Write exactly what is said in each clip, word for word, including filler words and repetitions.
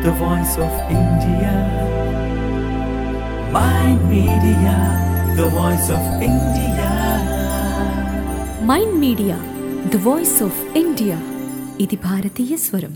the voice of India. Mind Media, the voice of India. Mind media the voice of India. ఇది భారతీయ స్వరం.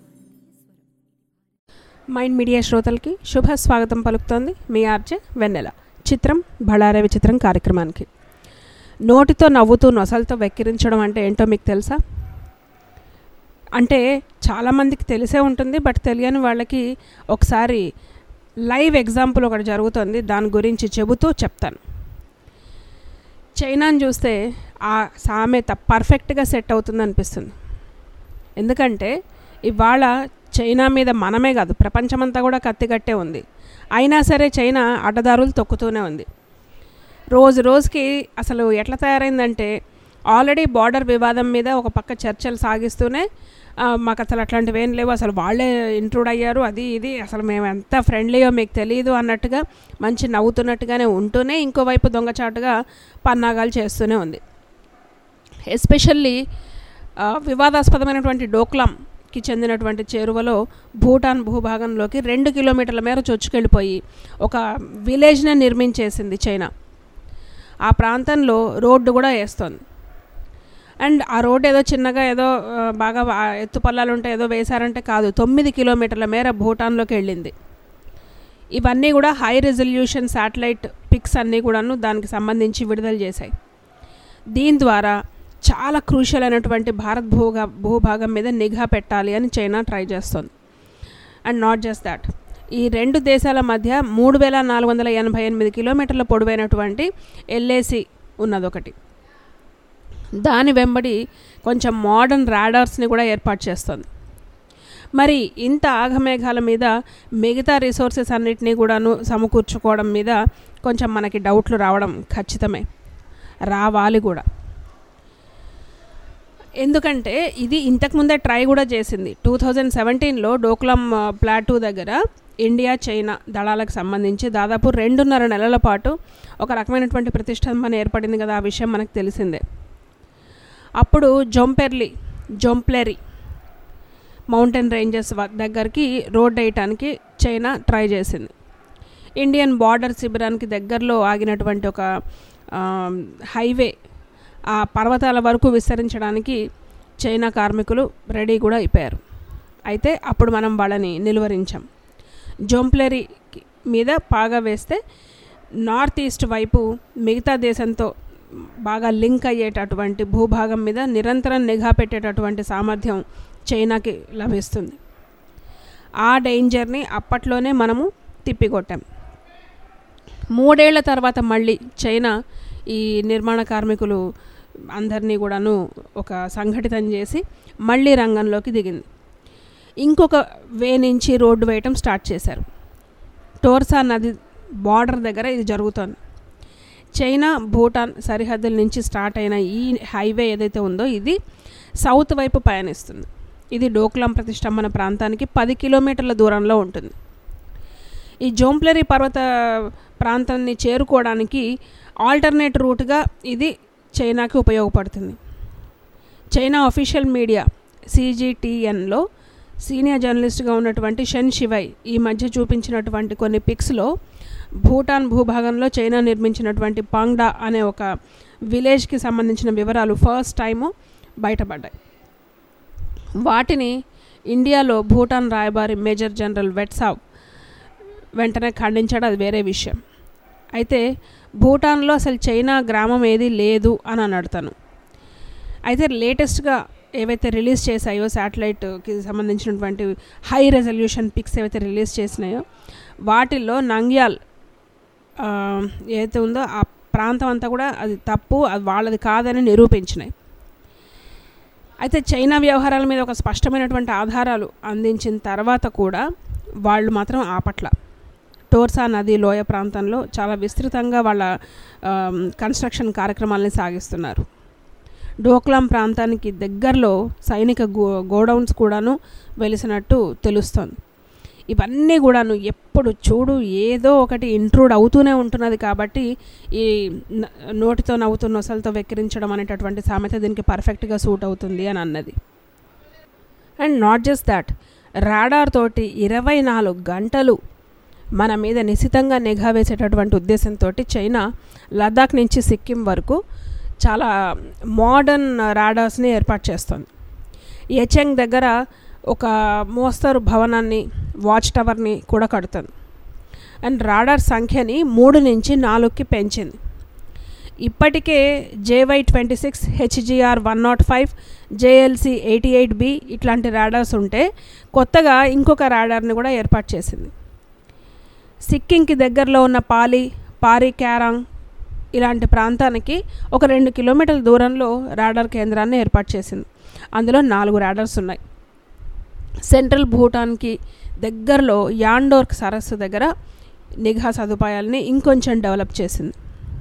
Mind media శ్రోతలకి శుభ స్వాగతం పలుకుతోంది మీ ఆర్జే వెన్నెల. చిత్రం బళారే విచిత్రం కార్యక్రమానికి. నోటితో నవ్వుతూ నొసలతో వెక్కిరించడం అంటే ఏంటో మీకు తెలుసా? అంటే చాలామందికి తెలిసే ఉంటుంది, బట్ తెలియని వాళ్ళకి ఒకసారి లైవ్ ఎగ్జాంపుల్ ఒకటి జరుగుతుంది, దాని గురించి చెబుతూ చెప్తాను. చైనాని చూస్తే ఆ సామెత పర్ఫెక్ట్గా సెట్ అవుతుంది అనిపిస్తుంది. ఎందుకంటే ఇవాళ చైనా మీద మనమే కాదు, ప్రపంచమంతా కూడా కత్తిగట్టే ఉంది. అయినా సరే చైనా అడ్డదారులు తొక్కుతూనే ఉంది. రోజు రోజుకి అసలు ఎట్లా తయారైందంటే, ఆల్రెడీ బార్డర్ వివాదం మీద ఒక పక్క చర్చలు సాగిస్తూనే మాకు అసలు అట్లాంటివి ఏం లేవు, అసలు వాళ్ళే ఇంట్రూడ్ అయ్యారు, అది ఇది అసలు మేము ఎంత ఫ్రెండ్లీయో మీకు తెలియదు అన్నట్టుగా మంచి నవ్వుతున్నట్టుగానే ఉంటూనే ఇంకోవైపు దొంగచాటుగా పన్నాగాలు చేస్తూనే ఉంది. ఎస్పెషల్లీ వివాదాస్పదమైనటువంటి డోక్లాంకి చెందినటువంటి చేరువలో భూటాన్ భూభాగంలోకి రెండు కిలోమీటర్ల మేర చొచ్చుకెళ్ళిపోయి ఒక విలేజ్నే నిర్మించేసింది చైనా. ఆ ప్రాంతంలో రోడ్డు కూడా వేస్తోంది. అండ్ ఆ రోడ్డు ఏదో చిన్నగా ఏదో బాగా ఎత్తుపల్లాలు ఉంటే ఏదో వేశారంటే కాదు, తొమ్మిది కిలోమీటర్ల మేర భూటాన్లోకి వెళ్ళింది. ఇవన్నీ కూడా హై రెజల్యూషన్ శాటిలైట్ పిక్స్ అన్నీ కూడాను దానికి సంబంధించి విడుదల చేశాయి. దీని ద్వారా చాలా క్రూషియల్ అయినటువంటి భారత్ భూగా భూభాగం మీద నిఘా పెట్టాలి అని చైనా ట్రై చేస్తోంది. అండ్ నాట్ జస్ట్ దాట్, ఈ రెండు దేశాల మధ్య మూడు వేల నాలుగు వందల ఎనభై ఎనిమిది కిలోమీటర్ల పొడవైనటువంటి ఎల్ఏసి ఉన్నదొకటి. దాని వెంబడి కొంచెం మోడర్న్ రాడార్స్ని కూడా ఏర్పాటు చేస్తుంది. మరి ఇంత ఆఘమేఘాల మీద మిగతా రిసోర్సెస్ అన్నిటినీ కూడాను సమకూర్చుకోవడం మీద కొంచెం మనకి డౌట్లు రావడం ఖచ్చితమే, రావాలి కూడా. ఎందుకంటే ఇది ఇంతకుముందే ట్రై కూడా చేసింది. టూ థౌజండ్ సెవెంటీన్లో డోక్లాం ప్లాటూ దగ్గర ఇండియా చైనా దళాలకు సంబంధించి దాదాపు రెండున్నర నెలల పాటు ఒక రకమైనటువంటి ప్రతిష్టంభన ఏర్పడింది కదా, ఆ విషయం మనకు తెలిసిందే. అప్పుడు జొంపెర్లి జొంప్లెరీ మౌంటైన్ రేంజెస్ దగ్గరికి రోడ్ వేయటానికి చైనా ట్రై చేసింది. ఇండియన్ బార్డర్ శిబిరానికి దగ్గరలో ఆగినటువంటి ఒక హైవే ఆ పర్వతాల వరకు విస్తరించడానికి చైనా కార్మికులు రెడీ కూడా అయిపోయారు. అయితే అప్పుడు మనం వాళ్ళని నిలువరించాం. జొంప్లెరీ మీద పాగా వేస్తే నార్త్ ఈస్ట్ వైపు మిగతా దేశంతో బాగా లింక్ అయ్యేటటువంటి భూభాగం మీద నిరంతరం నిఘా పెట్టేటటువంటి సామర్థ్యం చైనాకి లభిస్తుంది. ఆ డేంజర్ని అప్పట్లోనే మనము తిప్పికొట్టాం. మూడేళ్ల తర్వాత మళ్ళీ చైనా ఈ నిర్మాణ కార్మికులు అందరినీ కూడాను ఒక సంఘటితం చేసి మళ్ళీ రంగంలోకి దిగింది. ఇంకొక వే నుంచి రోడ్డు వేయటం స్టార్ట్ చేశారు. టోర్సా నది బార్డర్ దగ్గర ఇది జరుగుతోంది. చైనా భూటాన్ సరిహద్దుల నుంచి స్టార్ట్ అయిన ఈ హైవే ఏదైతే ఉందో ఇది సౌత్ వైపు పయనిస్తుంది. ఇది డోక్లాం ప్రతిష్టంభన ప్రాంతానికి పది కిలోమీటర్ల దూరంలో ఉంటుంది. ఈ జొంప్లెరీ పర్వత ప్రాంతాన్ని చేరుకోవడానికి ఆల్టర్నేట్ రూట్గా ఇది చైనాకి ఉపయోగపడుతుంది. చైనా అఫీషియల్ మీడియా సిజిటిఎన్లో సీనియర్ జర్నలిస్ట్గా ఉన్నటువంటి షెన్ షివై ఈ మధ్య చూపించినటువంటి కొన్ని పిక్స్లో భూటాన్ భూభాగంలో చైనా నిర్మించినటువంటి పాంగ్డా అనే ఒక విలేజ్కి సంబంధించిన వివరాలు ఫస్ట్ టైము బయటపడ్డాయి. వాటిని ఇండియాలో భూటాన్ రాయబారి మేజర్ జనరల్ వెట్సావ్ వెంటనే ఖండించాడు, అది వేరే విషయం. అయితే భూటాన్లో అసలు చైనా గ్రామం ఏది లేదు అని అని అడుగుతాను. అయితే లేటెస్ట్గా ఏవైతే రిలీజ్ చేశాయో శాటిలైట్కి సంబంధించినటువంటి హై రెజల్యూషన్ పిక్స్ ఏవైతే రిలీజ్ చేసినాయో వాటిల్లో నంగ్యాల్ ఏదైతే ఉందో ఆ ప్రాంతం అంతా కూడా అది తప్పు, అది వాళ్ళది కాదని నిరూపించినాయి. అయితే చైనా వ్యవహారాల మీద ఒక స్పష్టమైనటువంటి ఆధారాలు అందించిన తర్వాత కూడా వాళ్ళు మాత్రం ఆపట్ల. టోర్సా నది లోయ ప్రాంతంలో చాలా విస్తృతంగా వాళ్ళ కన్స్ట్రక్షన్ కార్యక్రమాలని సాగిస్తున్నారు. డోక్లాం ప్రాంతానికి దగ్గరలో సైనిక గో గోడౌన్స్ కూడాను వెలిసినట్టు తెలుస్తోంది. ఇవన్నీ కూడాను ఎప్పుడు చూడు ఏదో ఒకటి ఇంట్రూడ్ అవుతూనే ఉంటున్నది. కాబట్టి ఈ నోటితో నవ్వుతూ నొసలతో వెక్కిరించడం అనేటటువంటి సామెత దీనికి పర్ఫెక్ట్గా సూట్ అవుతుంది అని అన్నది. And not just that, radar తోటి ఇరవై నాలుగు గంటలు మన మీద నిశితంగా నిఘా వేసేటటువంటి ఉద్దేశంతో చైనా లద్దాఖ్ నుంచి సిక్కిం వరకు చాలా మోడర్న్ రాడార్స్ని ఏర్పాటు చేస్తుంది. యచెంగ్ దగ్గర ఒక మోస్తరు భవనాన్ని, వాచ్ టవర్ని కూడా కడుతుంది. అండ్ రాడార్ సంఖ్యని మూడు నుంచి నాలుగుకి పెంచింది. ఇప్పటికే JY twenty six, HGR one nought five, JLC eighty eight B ఇట్లాంటి రాడార్స్ ఉంటే కొత్తగా ఇంకొక రాడార్ని కూడా ఏర్పాటు చేసింది. సిక్కింకి దగ్గరలో ఉన్న పాలి, పారి క్యారాంగ్ ఇలాంటి ప్రాంతానికి ఒక రెండు కిలోమీటర్ల దూరంలో రాడార్ కేంద్రాన్ని ఏర్పాటు చేసింది. అందులో నాలుగు రాడార్స్ ఉన్నాయి. సెంట్రల్ భూటాన్కి దగ్గరలో యాండోర్క్ సరస్సు దగ్గర నిఘా సదుపాయాలని ఇంకొంచెం డెవలప్ చేసింది.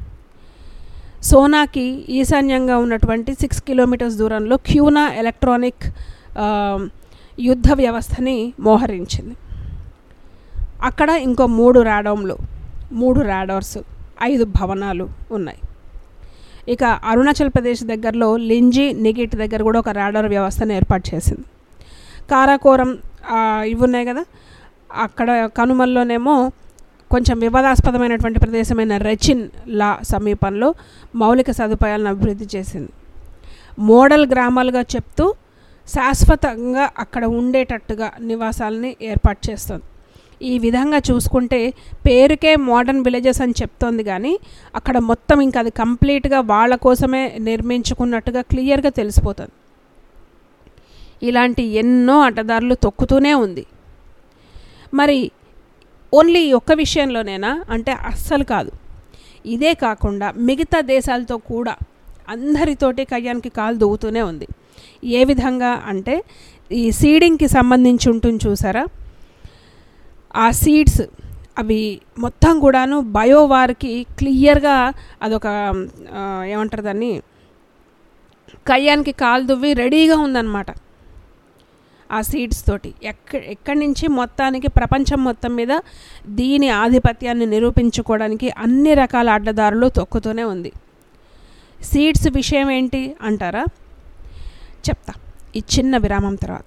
సోనాకి ఈశాన్యంగా ఉన్నటువంటి సిక్స్ కిలోమీటర్స్ దూరంలో క్యూనా ఎలక్ట్రానిక్ యుద్ధ వ్యవస్థని మోహరించింది. అక్కడ ఇంకో మూడు రాడార్లు మూడు రాడార్స్ ఐదు భవనాలు ఉన్నాయి. ఇక అరుణాచల్ ప్రదేశ్ దగ్గరలో లింజి, నిగిట్ దగ్గర కూడా ఒక రాడార్ వ్యవస్థను ఏర్పాటు చేసింది. కారాకోరం ఇవి ఉన్నాయి కదా, అక్కడ కనుమల్లోనేమో కొంచెం వివాదాస్పదమైనటువంటి ప్రదేశమైన రెచిన్ లా సమీపంలో మౌలిక సదుపాయాలను అభివృద్ధి చేసింది. మోడల్ గ్రామాలుగా చెప్తూ శాశ్వతంగా అక్కడ ఉండేటట్టుగా నివాసాలని ఏర్పాటు చేస్తుంది. ఈ విధంగా చూసుకుంటే పేరుకే మోడర్న్ విలేజెస్ అని చెప్తోంది, కానీ అక్కడ మొత్తం ఇంకా అది కంప్లీట్గా వాళ్ళ కోసమే నిర్మించుకున్నట్టుగా క్లియర్గా తెలిసిపోతుంది. ఇలాంటి ఎన్నో అడ్డదారులు తొక్కుతూనే ఉంది. మరి ఓన్లీ ఒక్క విషయంలోనేనా అంటే అస్సలు కాదు. ఇదే కాకుండా మిగతా దేశాలతో కూడా అందరితోటి కయ్యానికి కాలు దూవుతూనే ఉంది. ఏ విధంగా అంటే ఈ సీడింగ్కి సంబంధించి ఉంటుంది చూసారా, ఆ సీడ్స్ అవి మొత్తం కూడాను బయోవార్కి క్లియర్గా అదొక ఏమంటారు దాన్ని, కయ్యానికి కాలు దువ్వి రెడీగా ఉందన్నమాట. ఆ సీడ్స్ తోటి ఎక్క ఎక్కడి నుంచి మొత్తానికి ప్రపంచం మొత్తం మీద దీని ఆధిపత్యాన్ని నిరూపించుకోవడానికి అన్ని రకాల అడ్డదారులు తొక్కుతూనే ఉంది. సీడ్స్ విషయం ఏంటి అంటారా, చెప్తా ఈ చిన్న విరామం తర్వాత.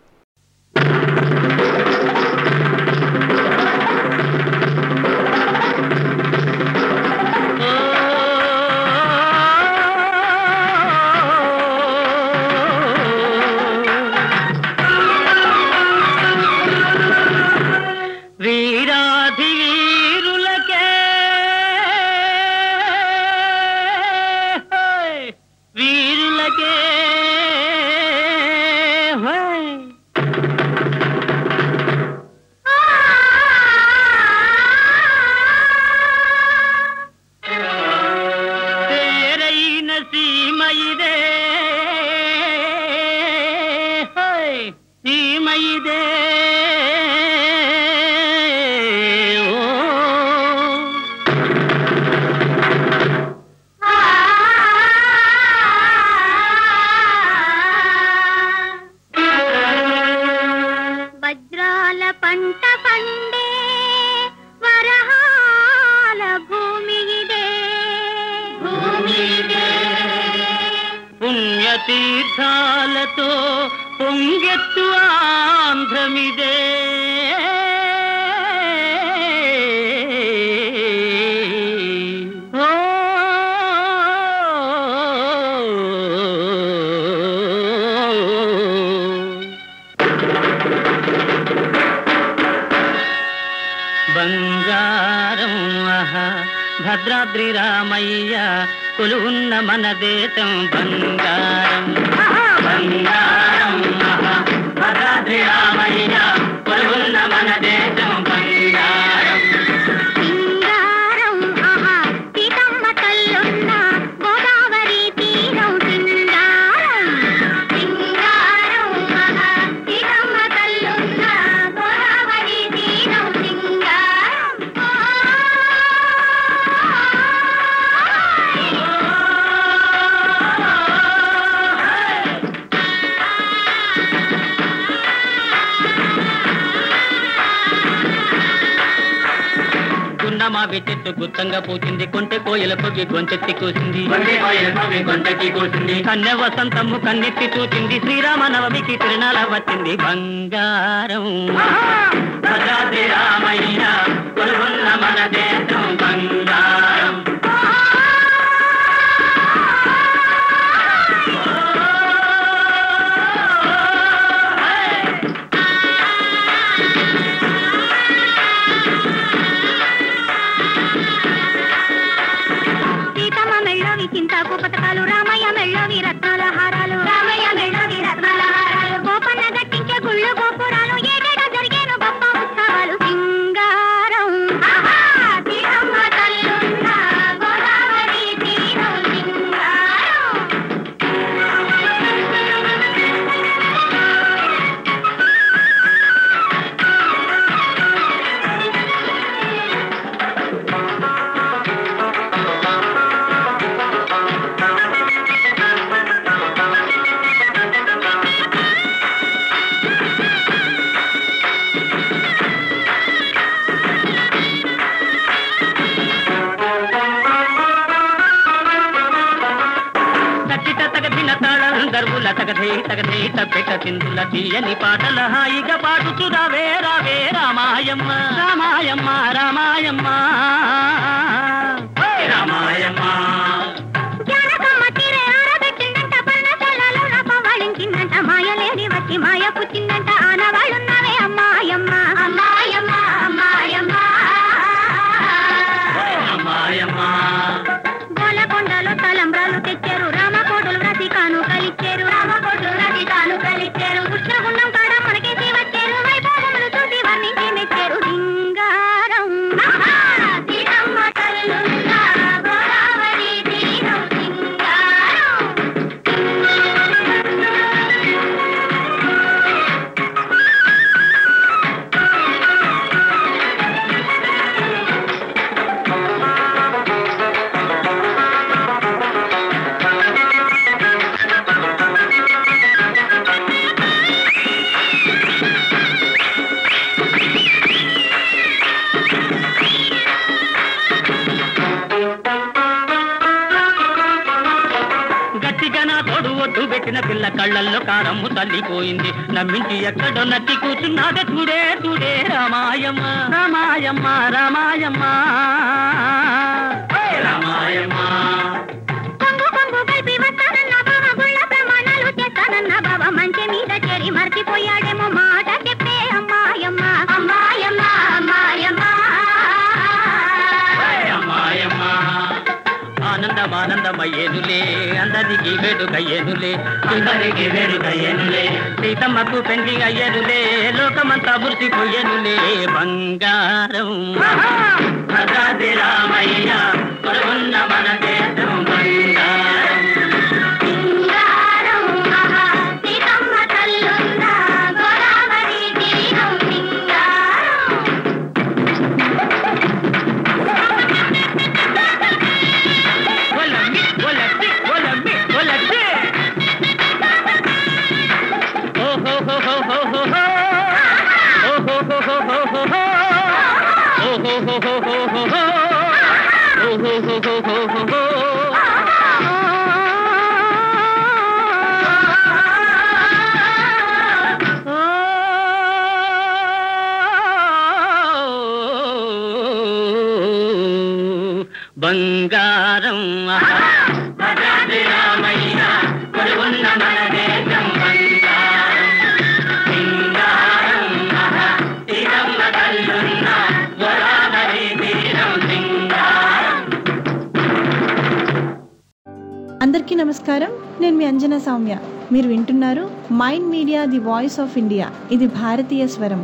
తీర్థాలతో పొంగెత్తు ఆంధ్రమిదే, బంగారం ఆహా భద్రాద్రి రామయ్య కొలువున్న మన దేశం బంగారం, బంగారం ఆహా భద్రాద్రి రామయ్య కొలువున్న మన దేశం బంగారం. సింగారం ఆహా సీతమ్మ తల్లున్న గోదావరి తీరం సింగారం, సింగారం ఆహా సీతమ్మ తల్లున్న గోదావరి తీరం సింగారం. ఆ మావి చెట్టు గుత్తంగా పూచింది, కొంటె కోయల కొవి గొంతెత్తి కూసింది, కన్య వసంతము కన్నెత్తి చూచింది, శ్రీరామ నవమికి తిరునాళ వచ్చింది. బంగారం భద్రాద్రి రామయ్య కొలువున్న మన దేశం బంగారం. చింతాకు పథకాలు, రామయ్య మెళ్ళవి రత్నాల హారాలు, రామయ్య మెళ్ళవి రత్నాల హారాలు, గోపన్న గట్టించే గుళ్ళు గోపురాలు, ఏటేటా జరిగేను గొప్ప ఉత్సవాలు. సింగారం తీరమ్మ తల్లున్న గోదావరి తీరం సింగారం. గర్వుల తగదే తగదే తప్పెట సింధుల తీయని పాటల హాయిగా పాడుచు రావే రావే రామాయమ్మ రామాయమ్మ రామాయమ్మ రామాయమ్మ. మాయలేని వచ్చి మాయ పుచ్చిందంట, ఆనవాళ్ళున్నావే అమ్మాయమ్మ అమ్మాయమ్మ అమ్మాయమ్మ అమ్మాయమ్మ. గోలకొండలో తలంబ్రాలు తెచ్చారు, రామకోటలు రసికాను కలిచ్చారు, రామకోటలు రసికాను కలిచ్చారు, కృష్ణగుండం కాడ మనకేసి వచ్చారు, వైభవములు చూసి వర్ణించి మెచ్చారు. సింగారం తీరమ్మ తల్లున్న గోదావరి తీరం సింగారం. పెట్టిన పిల్ల కళ్ళల్లో కారమ్ము తల్లిపోయింది, నమ్మించి ఎక్కడో నచ్చి కూర్చున్నాడే చూడే చూడే రామాయమ్మ రామాయమ్మ రామాయమ్మ రామాయమ్మ. కొంగు కొంగు కలిపి వస్తానన్న బావ, గుళ్ళ ప్రమాణాలు చేస్తానన్న బావ, మంచి మీద చేరి మర్చిపోయాడేమో మాట చెప్పే అమ్మాయమ్మ అమ్మాయమ్మ అమ్మాయమ్మ అమ్మాయమ్మ. ఆనందమానందమయ్యేనులే అందరికి వేడుకయ్యేనులే, అందరికి వేడుకయ్యేనులే, సీతమ్మకు పెండ్లి అయ్యేనులే, లోకమంతా మురిసిపోయేనులే. బంగారం భద్రాద్రి రామయ్య కొలువున్న మన దేశం బంగారం. సీతమ్మ తల్లున్న గోదావరి తీరం సింగారం. బంగారం భద్రాద్రి రామయ్య కొలువున్న మన దేశం బంగారం. సింగారం తీరమ్మ తల్లున్న గోదావరి తీరం సింగారం. అందరికీ నమస్కారం, నేను మీ అంజనా సౌమ్య. మీరు వింటున్నారు mind media the voice of India. ఇది భారతీయ స్వరం.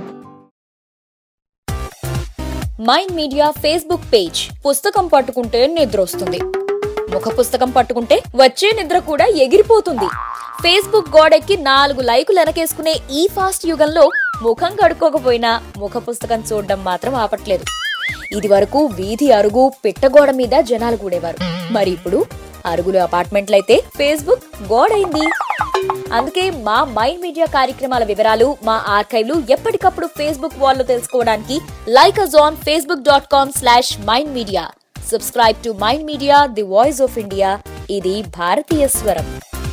Mind media Facebook page. పుస్తకం పట్టుకుంటే నిద్ర వస్తుంది, ముఖ పుస్తకం పట్టుకుంటే వచ్చే నిద్ర కూడా ఎగిరిపోతుంది. ఫేస్బుక్ గోడెక్కి నాలుగు లైకులు వెనకేసుకునే ఈ ఫాస్ట్ యుగంలో ముఖం కడుక్కోకపోయినా ముఖ పుస్తకం చూడడం మాత్రం ఆపట్లేదు. ఇది వరకు వీధి అరుగు పిట్టగోడ మీద జనాలు కూడేవారు, మరి ఇప్పుడు అరుగులు అపార్ట్మెంట్లయితే ఫేస్బుక్ గోడైంది. అందుకే మా మైండ్ మీడియా కార్యక్రమాల వివరాలు మా ఆర్కైవ్లు ఎప్పటికప్పుడు ఫేస్బుక్ వాల్లో తెలుసుకోవడానికి like us on Facebook dot com slash mind media. Subscribe to mind media, the voice of India. ఇది భారతీయ స్వరం.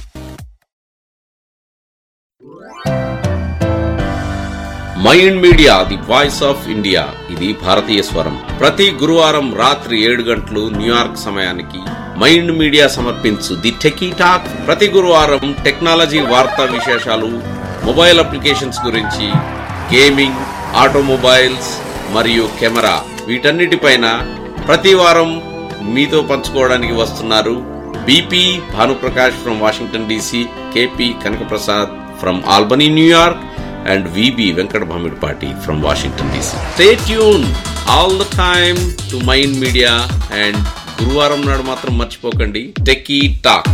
Mind media, the voice of India. ఇది భారతీయ స్వరం. ప్రతి గురువారం రాత్రి ఏడు గంటలు న్యూయార్క్ సమయానికి మైండ్ మీడియా సమర్పించు ది టెకీ టాక్. ప్రతి గురువారం టెక్నాలజీ వార్తా విశేషాలు, మొబైల్ అప్లికేషన్స్ గురించి, గేమింగ్, ఆటోమొబైల్స్ మరియు కెమెరా, వీటన్నిటిపైన ప్రతి వారం మీతో పంచుకోవడానికి వస్తున్నారు BP Bhanuprakash from Washington DC, KP Kanakaprasad from Albany New York, and V B Venkat Bhamidpati from Washington D C. Stay tuned all the time to Mind Media, and గురువారం నాడు మాత్రం మర్చిపోకండి టెకీ టాక్.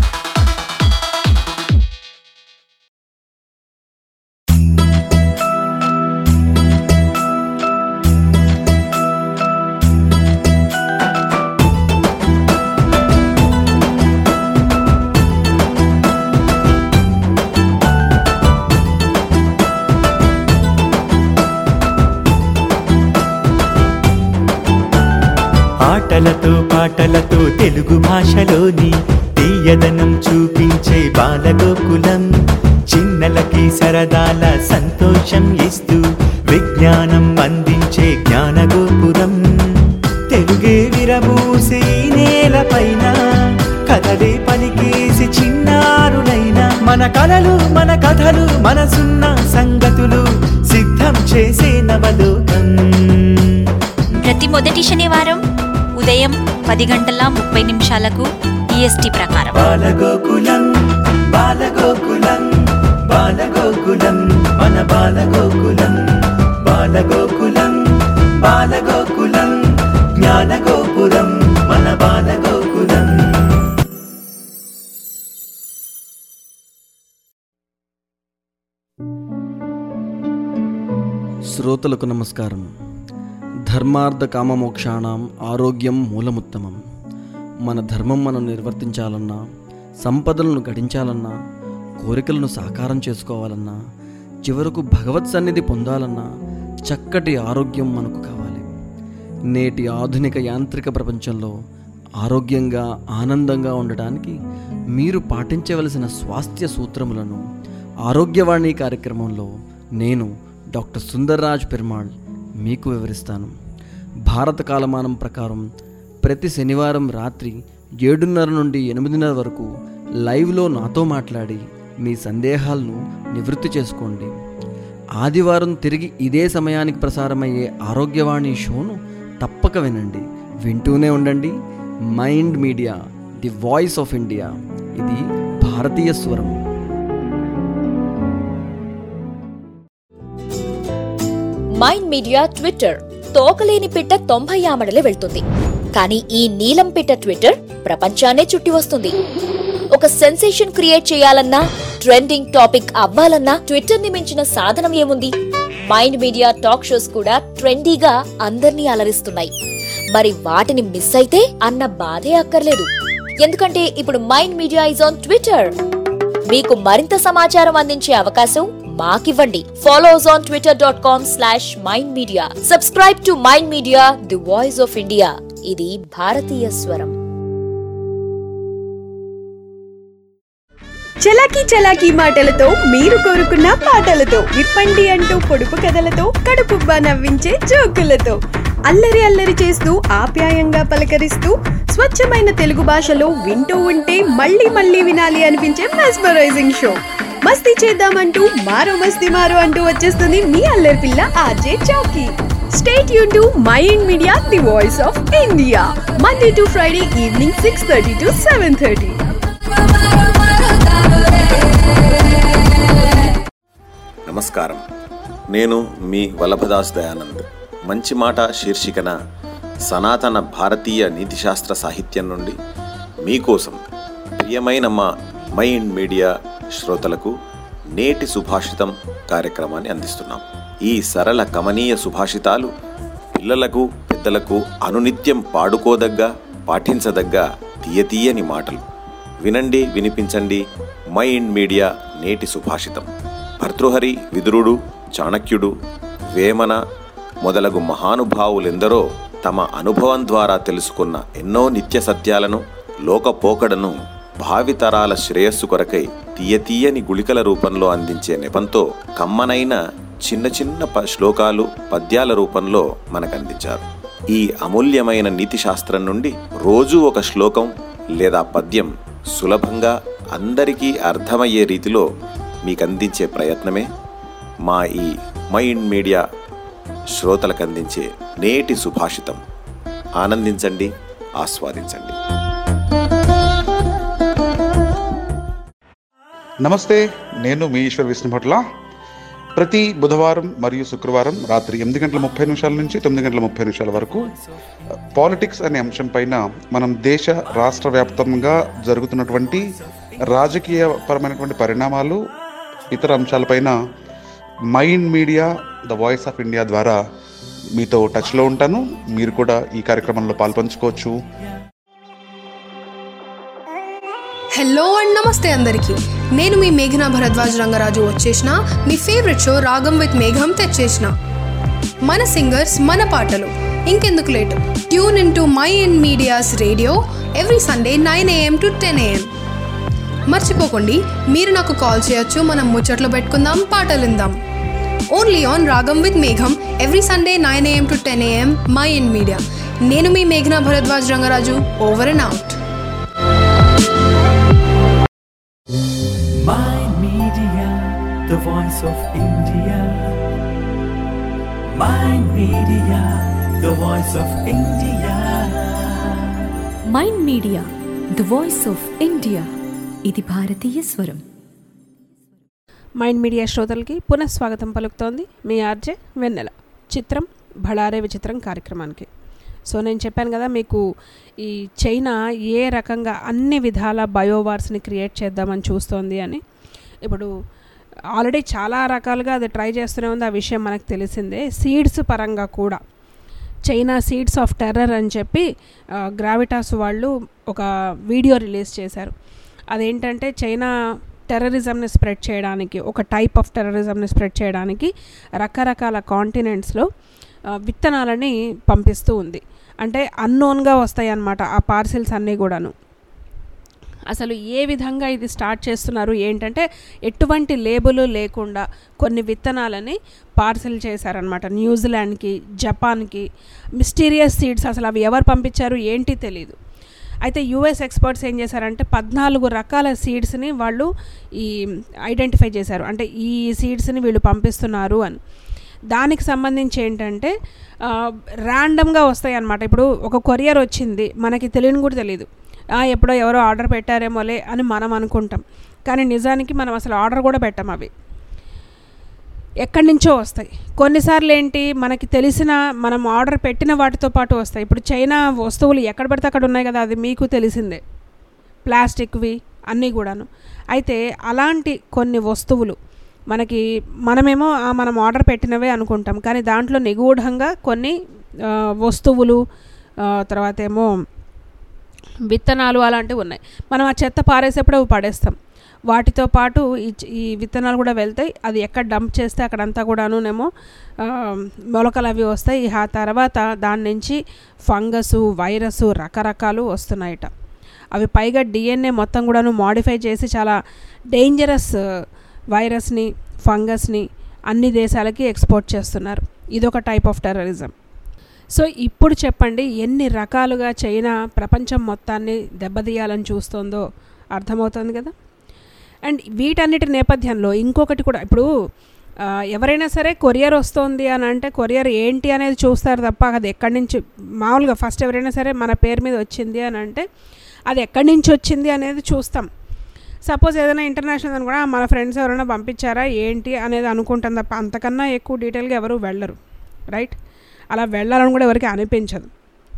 ఆటలతో పాటలతో తెలుగు భాషలోని తీయదనం చూపించే బాలగోకులం, చిన్నలకి సరదాల సంతోషం ఇస్తూ విజ్ఞానం అందించే జ్ఞానగోపురం. తెలుగే విరబూసి నేలపైన కథలే పలికేసి చిన్నారులైన మన కలలు మన కథలు మనసున్న సంగతులు సిద్ధం చేసే నవలోకం. ప్రతి మొదటి శనివారం ఉదయం పది గంటల ముప్పై నిమిషాలకు ఈఎస్టీ ప్రకారం. బాలగోకులం బాలగోకులం బాలగోకులం మన బాలగోకులం, బాలగోకులం బాలగోకులం జ్ఞానగోపురం మన బాలగోకులం. శ్రోతలకు నమస్కారం. ధర్మార్థ కామమోక్షాణం ఆరోగ్యం మూలముత్తమం. మన ధర్మం మనం నిర్వర్తించాలన్నా, సంపదలను గడించాలన్నా, కోరికలను సాకారం చేసుకోవాలన్నా, చివరకు భగవత్ సన్నిధి పొందాలన్నా చక్కటి ఆరోగ్యం మనకు కావాలి. నేటి ఆధునిక యాంత్రిక ప్రపంచంలో ఆరోగ్యంగా ఆనందంగా ఉండటానికి మీరు పాటించవలసిన స్వాస్థ్య సూత్రములను ఆరోగ్యవాణి కార్యక్రమంలో నేను డాక్టర్ సుందర్రాజ్ పెరుమాళ్ మీకు వివరిస్తాను. భారత కాలమానం ప్రకారం ప్రతి శనివారం రాత్రి ఏడున్నర నుండి ఎనిమిదిన్నర వరకు లైవ్లో నాతో మాట్లాడి మీ సందేహాలను నివృత్తి చేసుకోండి. ఆదివారం తిరిగి ఇదే సమయానికి ప్రసారమయ్యే ఆరోగ్యవాణి షోను తప్పక వినండి. వింటూనే ఉండండి mind media, the voice of India. ఇది భారతీయ స్వరం. Mind media Twitter. తోకలేని పిట్ట తొంభై ఆమడలే వెళ్తుంది, కానీ ఈ నీలం పిట్ట ట్విట్టర్ ప్రపంచాన్నే చుట్టి వస్తుంది. ఒక సెన్సేషన్ క్రియేట్ చేయాలన్నా, ట్రెండింగ్ టాపిక్ అవ్వాలన్నా ట్విట్టర్ ని మించిన సాధనం ఏముంది? మైండ్ మీడియా టాక్ షోస్ కూడా ట్రెండీగా అందర్నీ అలరిస్తున్నాయి. మరి వాటిని మిస్ అయితే అన్న బాధే అక్కర్లేదు, ఎందుకంటే ఇప్పుడు Mind Media is on Twitter. మీకు మరింత సమాచారం అందించే అవకాశం మాకివ్వండి. Follow us on Twitter dot com slash mind media. Subscribe to mind media, the voice of India. ఇది భారతీయ స్వరం. చలాకీ చలాకీ మాటలతో మీరు కోరుకున్న పాటలతో విప్పండి అంటూ పొడుపు కథలతో కడుపుబ్బా నవ్వించే జోకులతో అల్లరి అల్లరి చేస్తూ ఆప్యాయంగా పలకరిస్తూ స్వచ్ఛమైన తెలుగు భాషలో వింటూ ఉంటే మళ్ళీ మళ్ళీ వినాలి అనిపించే మెస్మరైజింగ్ షో. మస్తీ చేద్దామంటూ మారో మస్తీ మారో అంటూ వచ్చేస్తుంది మీ అల్లరి పిల్ల RJ Chowki. Stay tune to mind media, the voice of India, Monday to Friday evening six thirty to seven thirty. నమస్కారం, నేను మీ వల్లభదాస్ దయానంద్. మంచి మాట శీర్షికన సనాతన భారతీయ నీతిశాస్త్ర సాహిత్యం నుండి మీకోసం ప్రియమైన మా మైండ్ మీడియా శ్రోతలకు నేటి సుభాషితం కార్యక్రమాన్ని అందిస్తున్నాం. ఈ సరళ కమనీయ సుభాషితాలు పిల్లలకు పెద్దలకు అనునిత్యం పాడుకోదగ్గ పాఠించదగ్గ తీయతీయని మాటలు. వినండి, వినిపించండి. మైండ్ మీడియా నేటి సుభాషితం. భర్తృహరి, విదురుడు, చాణక్యుడు, వేమన మొదలగు మహానుభావులెందరో తమ అనుభవం ద్వారా తెలుసుకున్న ఎన్నో నిత్య సత్యాలను, లోకపోకడను భావితరాల శ్రేయస్సు కొరకై తీయతీయని గుళికల రూపంలో అందించే నెపంతో కమ్మనైన చిన్న చిన్న ప శ్లోకాలు పద్యాల రూపంలో మనకందించారు. ఈ అమూల్యమైన నీతి శాస్త్రం నుండి రోజూ ఒక శ్లోకం లేదా పద్యం సులభంగా అందరికీ అర్థమయ్యే రీతిలో మీకు అందించే ప్రయత్నమే మా ఈ మైండ్ మీడియా శ్రోతలకు అందించే నేటి సుభాషితం. ఆనందించండి, ఆస్వాదించండి. నమస్తే, నేను మీ ఈశ్వర్ విష్ణుభట్ల. ప్రతి బుధవారం మరియు శుక్రవారం రాత్రి ఎనిమిది గంటల ముప్పై నిమిషాల నుంచి తొమ్మిది గంటల ముప్పై నిమిషాల వరకు పాలిటిక్స్ అనే అంశం పైన మనం దేశ రాష్ట్ర వ్యాప్తంగా జరుగుతున్నటువంటి రాజకీయ పరమైనటువంటి పరిణామాలు, ఇతర అంశాలపైన Mind media the voice of India ద్వారా మీతో టచ్లో ఉంటాను. మీరు కూడా ఈ కార్యక్రమంలో పాల్పంచుకోవచ్చు. హలో అండ్ నమస్తే అందరికీ. నేను మీ మేఘనా భరద్వాజ్ రంగరాజు వచ్చేసిన మీ ఫేవరెట్ షో రాగం విత్ మేఘం తెచ్చేసిన. మన సింగర్స్, మన పాటలు, ఇంకెందుకు late. Tune in to Mind Media's radio every Sunday nine AM to ten AM. మర్చిపోకండి, మీరు నాకు కాల్ చేయొచ్చు. మనం ముచ్చట్లు పెట్టుకుందాం, పాటలు విందాం. ఓన్లీ ఆన్ రాగం విత్ మేఘం every Sunday nine AM to ten AM Mind Media. నేను మీ మేఘనా Bharadwaj Rangaraju. Over and out. Mind Media, the voice of India. Mind Media, the voice of India. Mind media the voice of India. ఇది భారతీయ స్వరం. Mind media శ్రోతలకి పునఃస్వాగతం పలుకుతోంది మీ RJ వెన్నెల. చిత్రం భళారే విచిత్రం కార్యక్రమానికి. సో నేను చెప్పాను కదా మీకు, ఈ చైనా ఏ రకంగా అన్ని విధాల బయోవార్స్ని క్రియేట్ చేద్దామని చూస్తోంది అని. ఇప్పుడు ఆల్రెడీ చాలా రకాలుగా అది ట్రై చేస్తూనే ఉంది, ఆ విషయం మనకు తెలిసిందే. సీడ్స్ పరంగా కూడా చైనా సీడ్స్ ఆఫ్ టెర్రర్ అని చెప్పి గ్రావిటాస్ వాళ్ళు ఒక వీడియో రిలీజ్ చేశారు. అదేంటంటే చైనా టెర్రరిజంని స్ప్రెడ్ చేయడానికి, ఒక టైప్ ఆఫ్ టెర్రరిజంని స్ప్రెడ్ చేయడానికి రకరకాల కాంటినెంట్స్లో విత్తనాలని పంపిస్తూ ఉంది. అంటే అన్నోన్గా వస్తాయి అన్నమాట ఆ పార్సిల్స్ అన్నీ కూడాను. అసలు ఏ విధంగా ఇది స్టార్ట్ చేస్తున్నారు ఏంటంటే, ఎటువంటి లేబుల్ లేకుండా కొన్ని విత్తనాలని పార్సిల్ చేశారనమాట న్యూజిలాండ్కి, జపాన్కి. మిస్టీరియస్ సీడ్స్, అసలు అవి ఎవరు పంపించారు ఏంటి తెలీదు. అయితే యూఎస్ ఎక్స్పర్ట్స్ ఏం చేశారంటే పద్నాలుగు రకాల సీడ్స్ని వాళ్ళు ఈ ఐడెంటిఫై చేశారు. అంటే ఈ సీడ్స్ని వీళ్ళు పంపిస్తున్నారు అని. దానికి సంబంధించి ఏంటంటే ర్యాండమ్గా వస్తాయి అన్నమాట. ఇప్పుడు ఒక కొరియర్ వచ్చింది, మనకి తెలియని కూడా తెలీదు, ఎప్పుడో ఎవరో ఆర్డర్ పెట్టారేమోలే అని మనం అనుకుంటాం. కానీ నిజానికి మనం అసలు ఆర్డర్ కూడా పెట్టాం. అవి ఎక్కడి నుంచో వస్తాయి. కొన్నిసార్లు ఏంటి, మనకి తెలిసిన మనం ఆర్డర్ పెట్టిన వాటితో పాటు వస్తాయి. ఇప్పుడు చైనా వస్తువులు ఎక్కడ పడితే అక్కడ ఉన్నాయి కదా, అది మీకు తెలిసిందే, ప్లాస్టిక్వి అన్నీ కూడాను. అయితే అలాంటి కొన్ని వస్తువులు మనకి మనమేమో మనం ఆర్డర్ పెట్టినవే అనుకుంటాం, కానీ దాంట్లో నిగూఢంగా కొన్ని వస్తువులు, తర్వాత ఏమో విత్తనాలు అలాంటివి ఉన్నాయి. మనం ఆ చెత్త పారేసేప్పుడు అవి పడేస్తాం. వాటితో పాటు ఈ ఈ విత్తనాలు కూడా వెళ్తాయి. అది ఎక్కడ డంప్ చేస్తే అక్కడంతా కూడానునేమో మొలకలు అవి వస్తాయి. ఆ తర్వాత దాని నుంచి ఫంగస్, వైరస్ రకరకాలు వస్తున్నాయట. అవి పైగా డిఎన్ఏ మొత్తం కూడాను మోడిఫై చేసి చాలా డేంజరస్ వైరస్ని, ఫంగస్ని అన్ని దేశాలకి ఎక్స్పోర్ట్ చేస్తున్నారు. ఇదొక టైప్ ఆఫ్ టెర్రరిజం. సో ఇప్పుడు చెప్పండి, ఎన్ని రకాలుగా చైనా ప్రపంచం మొత్తాన్ని దెబ్బతీయాలని చూస్తుందో అర్థమవుతుంది కదా. అండ్ వీటన్నిటి నేపథ్యంలో ఇంకొకటి కూడా, ఇప్పుడు ఎవరైనా సరే కొరియర్ వస్తుంది అని అంటే కొరియర్ ఏంటి అనేది చూస్తారు తప్ప అది ఎక్కడి నుంచి, మామూలుగా ఫస్ట్ ఎవరైనా సరే మన పేరు మీద వచ్చింది అని అంటే అది ఎక్కడి నుంచి వచ్చింది అనేది చూస్తాం. సపోజ్ ఏదైనా ఇంటర్నేషనల్ అని కూడా మన ఫ్రెండ్స్ ఎవరైనా పంపించారా ఏంటి అనేది అనుకుంటాం తప్ప అంతకన్నా ఎక్కువ డీటెయిల్గా ఎవరు వెళ్ళరు, రైట్? అలా వెళ్ళాలని కూడా ఎవరికి అనిపించదు.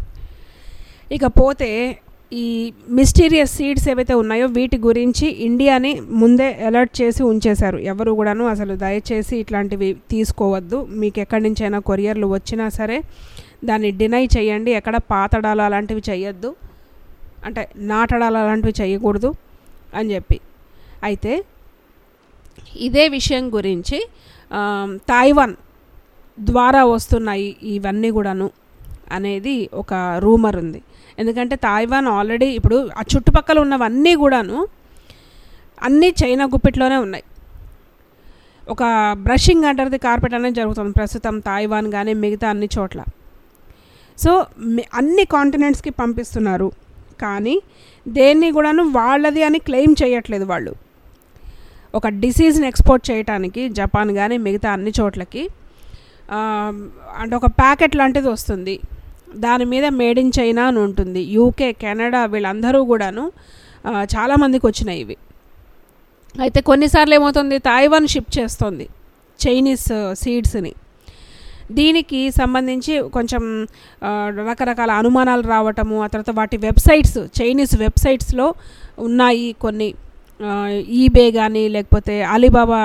ఇకపోతే ఈ మిస్టీరియస్ సీడ్స్ ఏవైతే ఉన్నాయో వీటి గురించి ఇండియాని ముందే అలర్ట్ చేసి ఉంచేశారు. ఎవరు కూడాను అసలు దయచేసి ఇట్లాంటివి తీసుకోవద్దు, మీకు ఎక్కడి నుంచైనా కొరియర్లు వచ్చినా సరే దాన్ని డినై చేయండి, ఎక్కడ పాతడాలు అలాంటివి చేయొద్దు, అంటే నాటడాలు అలాంటివి చేయకూడదు అని చెప్పి. అయితే ఇదే విషయం గురించి తాయివాన్ ద్వారా వస్తున్నాయి ఇవన్నీ కూడాను అనేది ఒక రూమర్ ఉంది. ఎందుకంటే తాయివాన్ ఆల్రెడీ ఇప్పుడు ఆ చుట్టుపక్కల ఉన్నవన్నీ కూడాను అన్నీ చైనా గుప్పిట్లోనే ఉన్నాయి. ఒక బ్రషింగ్ అండర్ ది కార్పెట్ అనేది జరుగుతుంది ప్రస్తుతం తాయివాన్ కానీ మిగతా అన్ని చోట్ల. సో అన్ని కాంటినెంట్స్కి పంపిస్తున్నారు, కానీ దేన్ని కూడాను వాళ్ళది అని క్లెయిమ్ చేయట్లేదు వాళ్ళు. ఒక డిసీజ్ని ఎక్స్పోర్ట్ చేయడానికి జపాన్ కానీ మిగతా అన్ని చోట్లకి అంటే ఒక ప్యాకెట్ లాంటిది వస్తుంది, దాని మీద మేడ్ ఇన్ చైనా అని ఉంటుంది. యూకే, కెనడా వీళ్ళందరూ కూడాను చాలామందికి వచ్చినాయి ఇవి. అయితే కొన్నిసార్లు ఏమవుతుంది, తాయివాన్ షిప్ చేస్తుంది చైనీస్ సీడ్స్ని. దీనికి సంబంధించి కొంచెం రకరకాల అనుమానాలు రావటము, ఆ తర్వాత వాటి వెబ్సైట్స్ చైనీస్ వెబ్సైట్స్లో ఉన్నాయి కొన్ని, ఈబే కానీ లేకపోతే అలీబాబా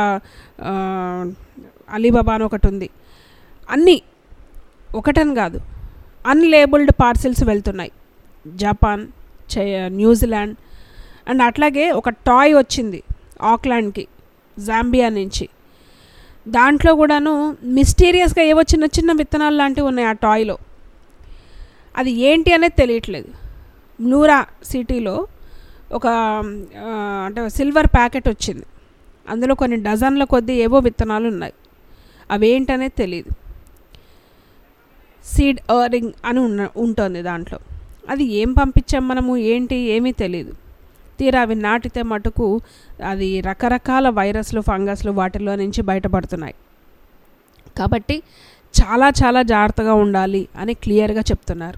అలీబాబా అని ఒకటి ఉంది. అన్నీ ఒకటని కాదు, అన్లేబుల్డ్ పార్సిల్స్ వెళ్తున్నాయి జపాన్, చై న్యూజిలాండ్. అండ్ అట్లాగే ఒక టాయ్ వచ్చింది ఆక్లాండ్కి జాంబియా నుంచి. దాంట్లో కూడాను మిస్టీరియస్గా ఏవో చిన్న చిన్న విత్తనాలు లాంటివి ఉన్నాయి ఆ టాయ్లో. అది ఏంటి అనేది తెలియట్లేదు. మ్లూరా సిటీలో ఒక అంటే సిల్వర్ ప్యాకెట్ వచ్చింది, అందులో కొన్ని డజన్ల కొద్దీ ఏవో విత్తనాలు ఉన్నాయి, అవేంటనేది తెలియదు. సీడ్ ఎర్రింగ్ అని ఉన్న ఉంటుంది దాంట్లో. అది ఏం పంపించాం మనము ఏంటి ఏమీ తెలియదు. తీరా అవి నాటితే మటుకు అది రకరకాల వైరస్లు ఫంగస్లు వాటిలో నుంచి బయటపడుతున్నాయి. కాబట్టి చాలా చాలా జాగ్రత్తగా ఉండాలి అని క్లియర్గా చెప్తున్నారు.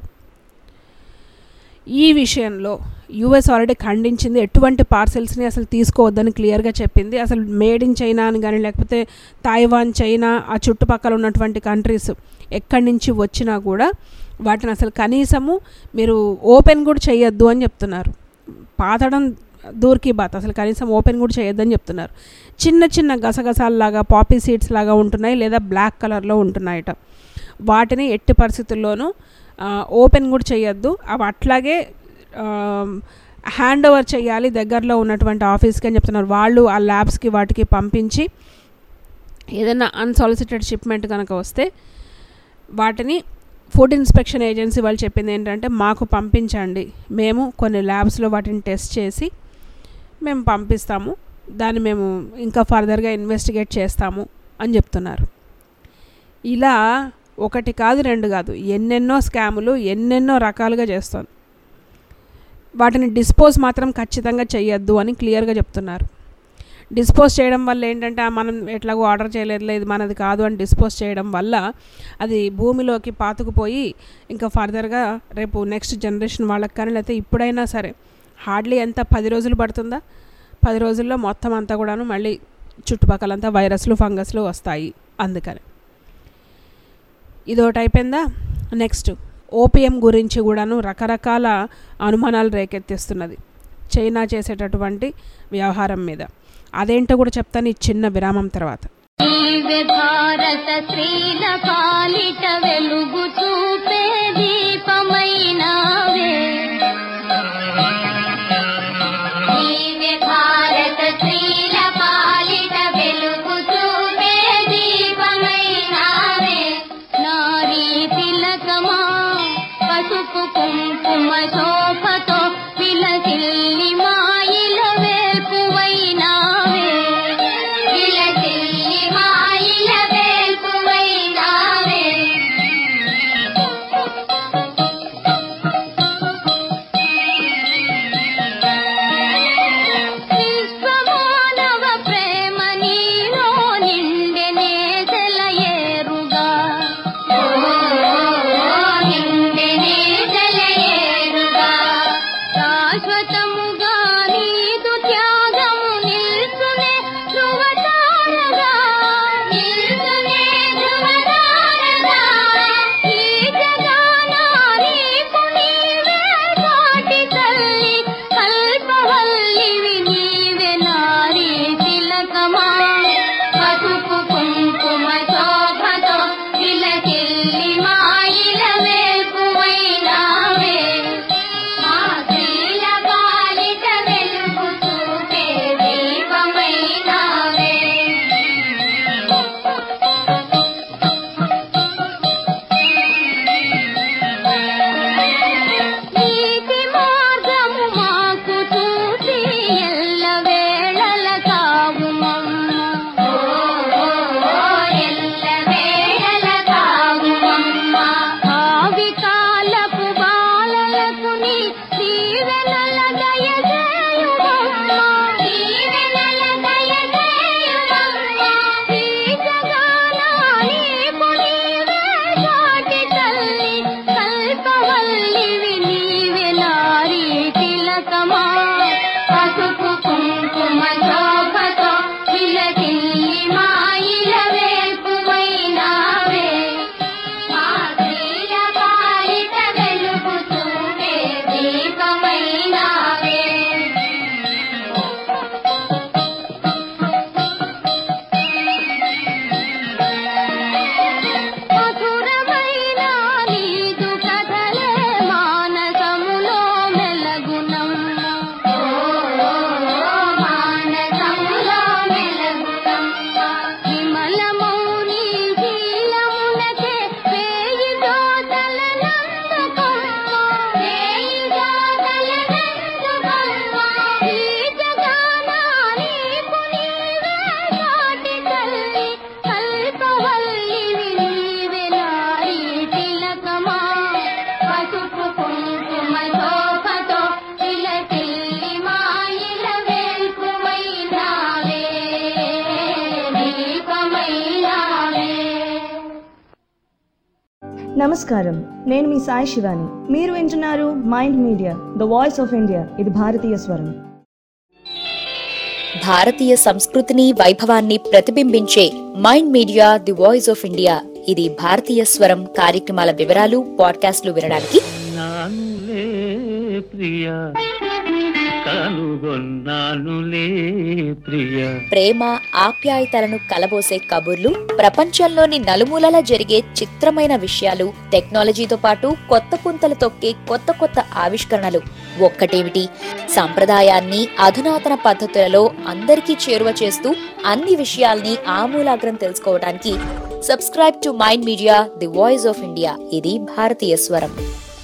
ఈ విషయంలో యూఎస్ ఆల్రెడీ ఖండించింది, ఎటువంటి పార్సెల్స్ని అసలు తీసుకోవద్దని క్లియర్గా చెప్పింది. అసలు మేడ్ ఇన్ చైనా అని కానీ లేకపోతే తాయివాన్, చైనా ఆ చుట్టుపక్కల ఉన్నటువంటి కంట్రీస్ ఎక్కడి నుంచి వచ్చినా కూడా వాటిని అసలు కనీసము మీరు ఓపెన్ కూడా చేయొద్దు అని చెప్తున్నారు. పాతడం దూర్కి బాత్, అసలు కనీసం ఓపెన్ కూడా చేయొద్దని చెప్తున్నారు. చిన్న చిన్న గసగసాలలాగా పాపీ సీడ్స్ లాగా ఉంటున్నాయి, లేదా బ్లాక్ కలర్లో ఉంటున్నాయట. వాటిని ఎట్టి పరిస్థితుల్లోనూ ఓపెన్ కూడా చేయొద్దు. అవి అట్లాగే హ్యాండ్ ఓవర్ చేయాలి దగ్గరలో ఉన్నటువంటి ఆఫీస్కి అని చెప్తున్నారు. వాళ్ళు ఆ ల్యాబ్స్కి వాటికి పంపించి ఏదైనా అన్సాలిసిటెడ్ షిప్మెంట్ కనుక వస్తే వాటిని ఫుడ్ ఇన్స్పెక్షన్ ఏజెన్సీ వాళ్ళు చెప్పింది ఏంటంటే మాకు పంపించండి, మేము కొన్ని ల్యాబ్స్లో వాటిని టెస్ట్ చేసి మేము పంపిస్తాము, దాన్ని మేము ఇంకా ఫర్దర్గా ఇన్వెస్టిగేట్ చేస్తాము అని చెప్తున్నారు. ఇలా ఒకటి కాదు రెండు కాదు ఎన్నెన్నో స్కాములు ఎన్నెన్నో రకాలుగా చేస్తుంది. వాటిని డిస్పోజ్ మాత్రం ఖచ్చితంగా చేయొద్దు అని క్లియర్గా చెప్తున్నారు. డిస్పోజ్ చేయడం వల్ల ఏంటంటే మనం ఎట్లాగో ఆర్డర్ చేయలేదు, ఇది మనది కాదు అని డిస్పోజ్ చేయడం వల్ల అది భూమిలోకి పాతుకుపోయి ఇంకా ఫర్దర్గా రేపు నెక్స్ట్ జనరేషన్ వాళ్ళకి కానీ లేకపోతే ఇప్పుడైనా సరే హార్డ్లీ ఎంత పది రోజులు పడుతుందా, పది రోజుల్లో మొత్తం అంతా కూడాను మళ్ళీ చుట్టుపక్కలంతా వైరస్లు ఫంగస్లు వస్తాయి. అందుకని ఇదొకటి అయిపోయిందా. నెక్స్ట్ ఓపియం గురించి కూడాను రకరకాల అనుమానాలు రేకెత్తిస్తున్నది చైనా చేసేటటువంటి వ్యవహారం మీద. అదేంటో కూడా చెప్తాను ఈ చిన్న విరామం తర్వాత. భారత శ్రీల పాలిట వెలుగు చూపే దీపమైనవే, భారత శ్రీల పాలిట వెలుగు చూపే దీపమైనవే, నారీ తిలకమా పసుపు కుంకుమ శోభతో విలసిల్లి మాయిల వేల్పువైనావే, విలసిల్లి మాయిల వేల్పువైనావే. విశ్వమానవ ప్రేమ నీలో నిండెనే సెలయేరుగా, నిండెనే సెలయేరుగా, శాశ్వతముగా నీదు త్యాగము నిల్చునే ధృవతారగా, నిల్చునే ధృవతారగా, ఈ జగాన నీకు నీవే సాటి తల్లి, కల్పవల్లివి నీవే నారీ తిలకమా, పసుపు కుంకుమ శోభతో విలసిల్లి మాయిల వేల్పు నమస్కారం, నేను మీ సాయి శివాని. మీరు వింటున్నారు mind media, the voice of India. ఇది భారతీయ స్వరం. భారతీయ సంస్కృతిని వైభవాన్ని ప్రతిబింబించే Mind media the voice of India. ఇది భారతీయ స్వరం కార్యక్రమాల వివరాలు పాడ్కాస్ట్లు వినడానికి నానులే ప్రియా కనుగొన్నానులే ప్రియా. ప్రేమ ఆప్యాయతలను కలబోసే కబుర్లు, ప్రపంచంలోని నలుమూలలా జరిగే చిత్రమైన విషయాలు, టెక్నాలజీతో పాటు కొత్త పుంతలు తొక్కే కొత్త కొత్త ఆవిష్కరణలు. ఒక్కటేమిటి, సంప్రదాయాన్ని అధునాతన పద్ధతులలో అందరికీ చేరువ చేస్తూ అన్ని విషయాల్ని ఆమూలాగ్రం తెలుసుకోవడానికి subscribe to mind media the voice of India. ఇది భారతీయ స్వరం.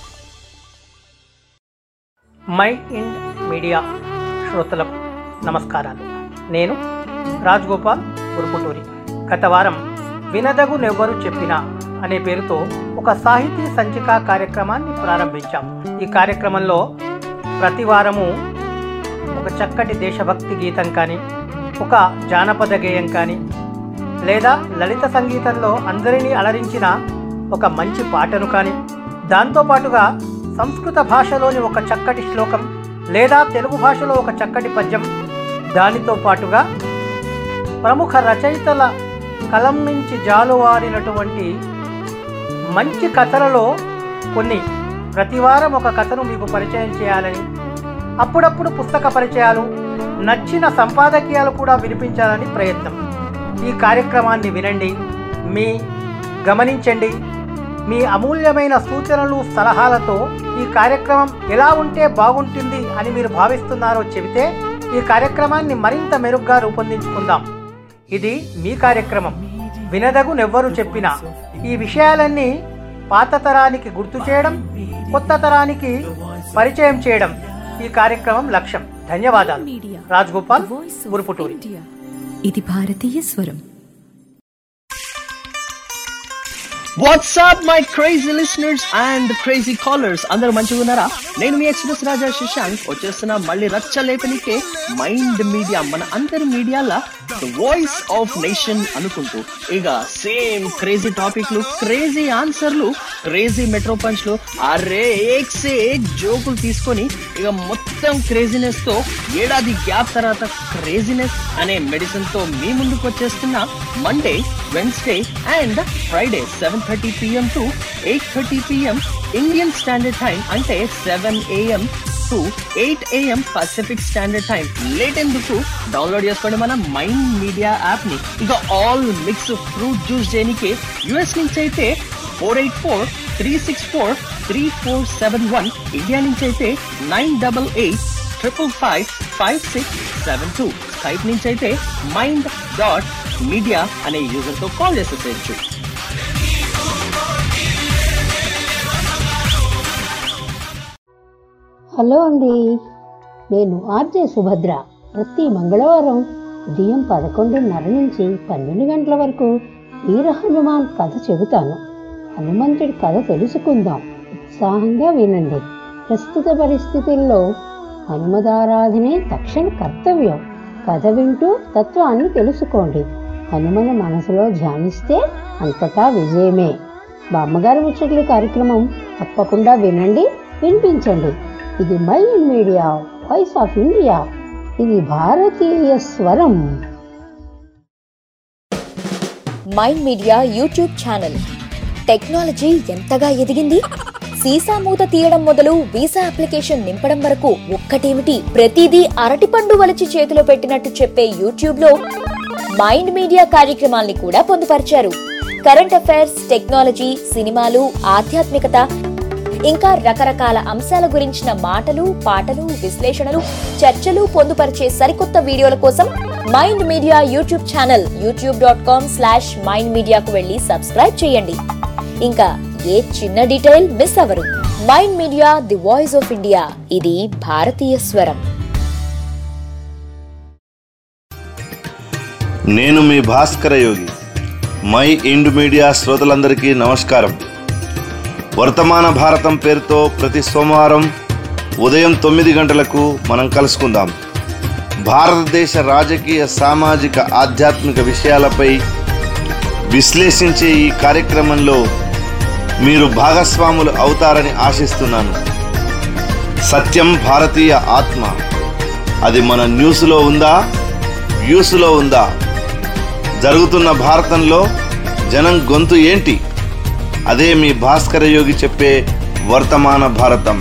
మై ఇండ్ మీడియా శ్రోతలకు నమస్కారాలు. నేను రాజగోపాల్ గురుపుటూరి. గత వారం వినదగు నెవ్వరు చెప్పినా అనే పేరుతో ఒక సాహితీ సంచిక కార్యక్రమాన్ని ప్రారంభించాం. ఈ కార్యక్రమంలో ప్రతి వారము ఒక చక్కటి దేశభక్తి గీతం కానీ, ఒక జానపద గేయం కానీ, లేదా లలిత సంగీతంలో అందరినీ అలరించిన ఒక మంచి పాటను కానీ, దాంతోపాటుగా సంస్కృత భాషలోని ఒక చక్కటి శ్లోకం లేదా తెలుగు భాషలో ఒక చక్కటి పద్యం, దానితో పాటుగా ప్రముఖ రచయితల కలం నుంచి జాలువారినటువంటి మంచి కథలలో కొన్ని ప్రతివారం ఒక కథను మీకు పరిచయం చేయాలని, అప్పుడప్పుడు పుస్తక పరిచయాలు, నచ్చిన సంపాదకీయాలు కూడా వినిపించాలని ప్రయత్నం. ఈ కార్యక్రమాన్ని వినండి, మీ గమనించండి. మీ అమూల్యమైన సూచనలు సలహాలతో ఈ కార్యక్రమం ఎలా ఉంటే బాగుంటుంది అని మీరు భావిస్తున్నారో చెబితే ఈ కార్యక్రమాన్ని మరింత మెరుగ్గా రూపొందించుకుందాం. ఇది మీ కార్యక్రమం వినదగు నెవ్వరు చెప్పినా. ఈ విషయాలన్నీ పాత తరానికి గుర్తు చేయడం, కొత్త తరానికి పరిచయం చేయడం ఈ కార్యక్రమం లక్ష్యం. ధన్యవాదాలు. రాజగోపాల్ గురుపుటూరి. ఇది భారతీయ స్వరం. What's up my crazy listeners and crazy callers? అందరూ మంచిగా ఉన్నారా? నేను మీ ఎక్స్ప్రెస్ రాజా శశాంక్ వచ్చేస్తున్నా మళ్ళీ రచ్చలేపనికే మైండ్ మీడియా, మన అందరి మీడియాల ద వాయిస్ ఆఫ్ నేషన్ అనుకుంటూ ఇక సేమ్ క్రేజీ టాపిక్లు, క్రేజీ ఆన్సర్లు, క్రేజీ మెట్రో పంచ్లు, అరే ఏక్ సే ఏక్ జోకులు తీసుకొని ఇక మొత్తం క్రేజీనెస్ తో ఏడాది గ్యాప్ తర్వాత క్రేజీనెస్ అనే మెడిసిన్ తో మీ ముందుకు వచ్చేస్తున్న Monday, Wednesday and Friday seven thirty PM to eight thirty PM Indian standard time, అంటే seven AM to eight AM Pacific standard time. Late ఎందుకు, డౌన్లోడ్ చేసుకోండి మన మైండ్ మీడియా యాప్ ని. ఇక ఆల్ మిక్స్ ఫ్రూట్ జ్యూస్ చేయడానికి US నుంచి అయితే four eight four three six four three four seven one, India నుంచి అయితే nine double eight triple five five six seven two, Skype నుంచి అయితే మైండ్ డాట్ మీడియా అనే యూజర్ తో కాల్ చేసేసేయచ్చు. హలో అండి, నేను ఆర్జే సుభద్ర. ప్రతి మంగళవారం ఉదయం పదకొండున్నర నుంచి పన్నెండు గంటల వరకు వీర హనుమాన్ కథ చెబుతాను. హనుమంతుడి కథ తెలుసుకుందాం, ఉత్సాహంగా వినండి. ప్రస్తుత పరిస్థితుల్లో హనుమదారాధనే తక్షణ కర్తవ్యం. కథ వింటూ తత్వాన్ని తెలుసుకోండి. హనుమను మనసులో ధ్యానిస్తే అంతటా విజయమే. బామ్మగారి ముచ్చట్లు కార్యక్రమం తప్పకుండా వినండి, వినిపించండి. ఇది Mind Media, voice of India. ఇది భారతీయ స్వరం. Mind Media YouTube channel. Technology ఎంతగా ఎదిగింది, సీసా మూత తీయడం మొదలు వీసా అప్లికేషన్ నింపడం వరకు ఒక్కటేమిటి, ప్రతిదీ అరటిపండు వలిచి చేతిలో పెట్టినట్టు చెప్పే యూట్యూబ్ లో మైండ్ మీడియా కార్యక్రమాల్ని కూడా పొందుపరిచారు. కరెంట్ అఫైర్స్, టెక్నాలజీ, సినిమాలు, ఆధ్యాత్మికత, ఇంకా రకరకాల అంశాల గురించిన మాటలు, పాటలు, విశ్లేషణలు, చర్చలు పొందుపరిచే సరికొత్త వీడియోల కోసం Mind Media YouTube channel YouTube dot com slash Mind మీడియాకు వెళ్లి సబ్స్క్రైబ్ చేయండి. ఇంకా ఏ చిన్న డీటెయిల్ మిస్ అవ్వరు. Mind media the voice of India. ఇది భారతీయ స్వరం. నేను మీ Bhaskara Yogi. Mind Media శ్రోతలందరికీ నమస్కారం. వర్తమాన భారతం పేరుతో ప్రతి సోమవారం ఉదయం తొమ్మిది గంటలకు మనం కలుసుకుందాం. భారతదేశ రాజకీయ, సామాజిక, ఆధ్యాత్మిక విషయాలపై విశ్లేషించే ఈ కార్యక్రమంలో మీరు భాగస్వాములు అవుతారని ఆశిస్తున్నాను. సత్యం భారతీయ ఆత్మ, అది మన న్యూస్లో ఉందా, వ్యూస్లో ఉందా? జరుగుతున్న భారతంలో జనం గొంతు ఏంటి? అదే మీ భాస్కర యోగి చెప్పే వర్తమాన భారతం.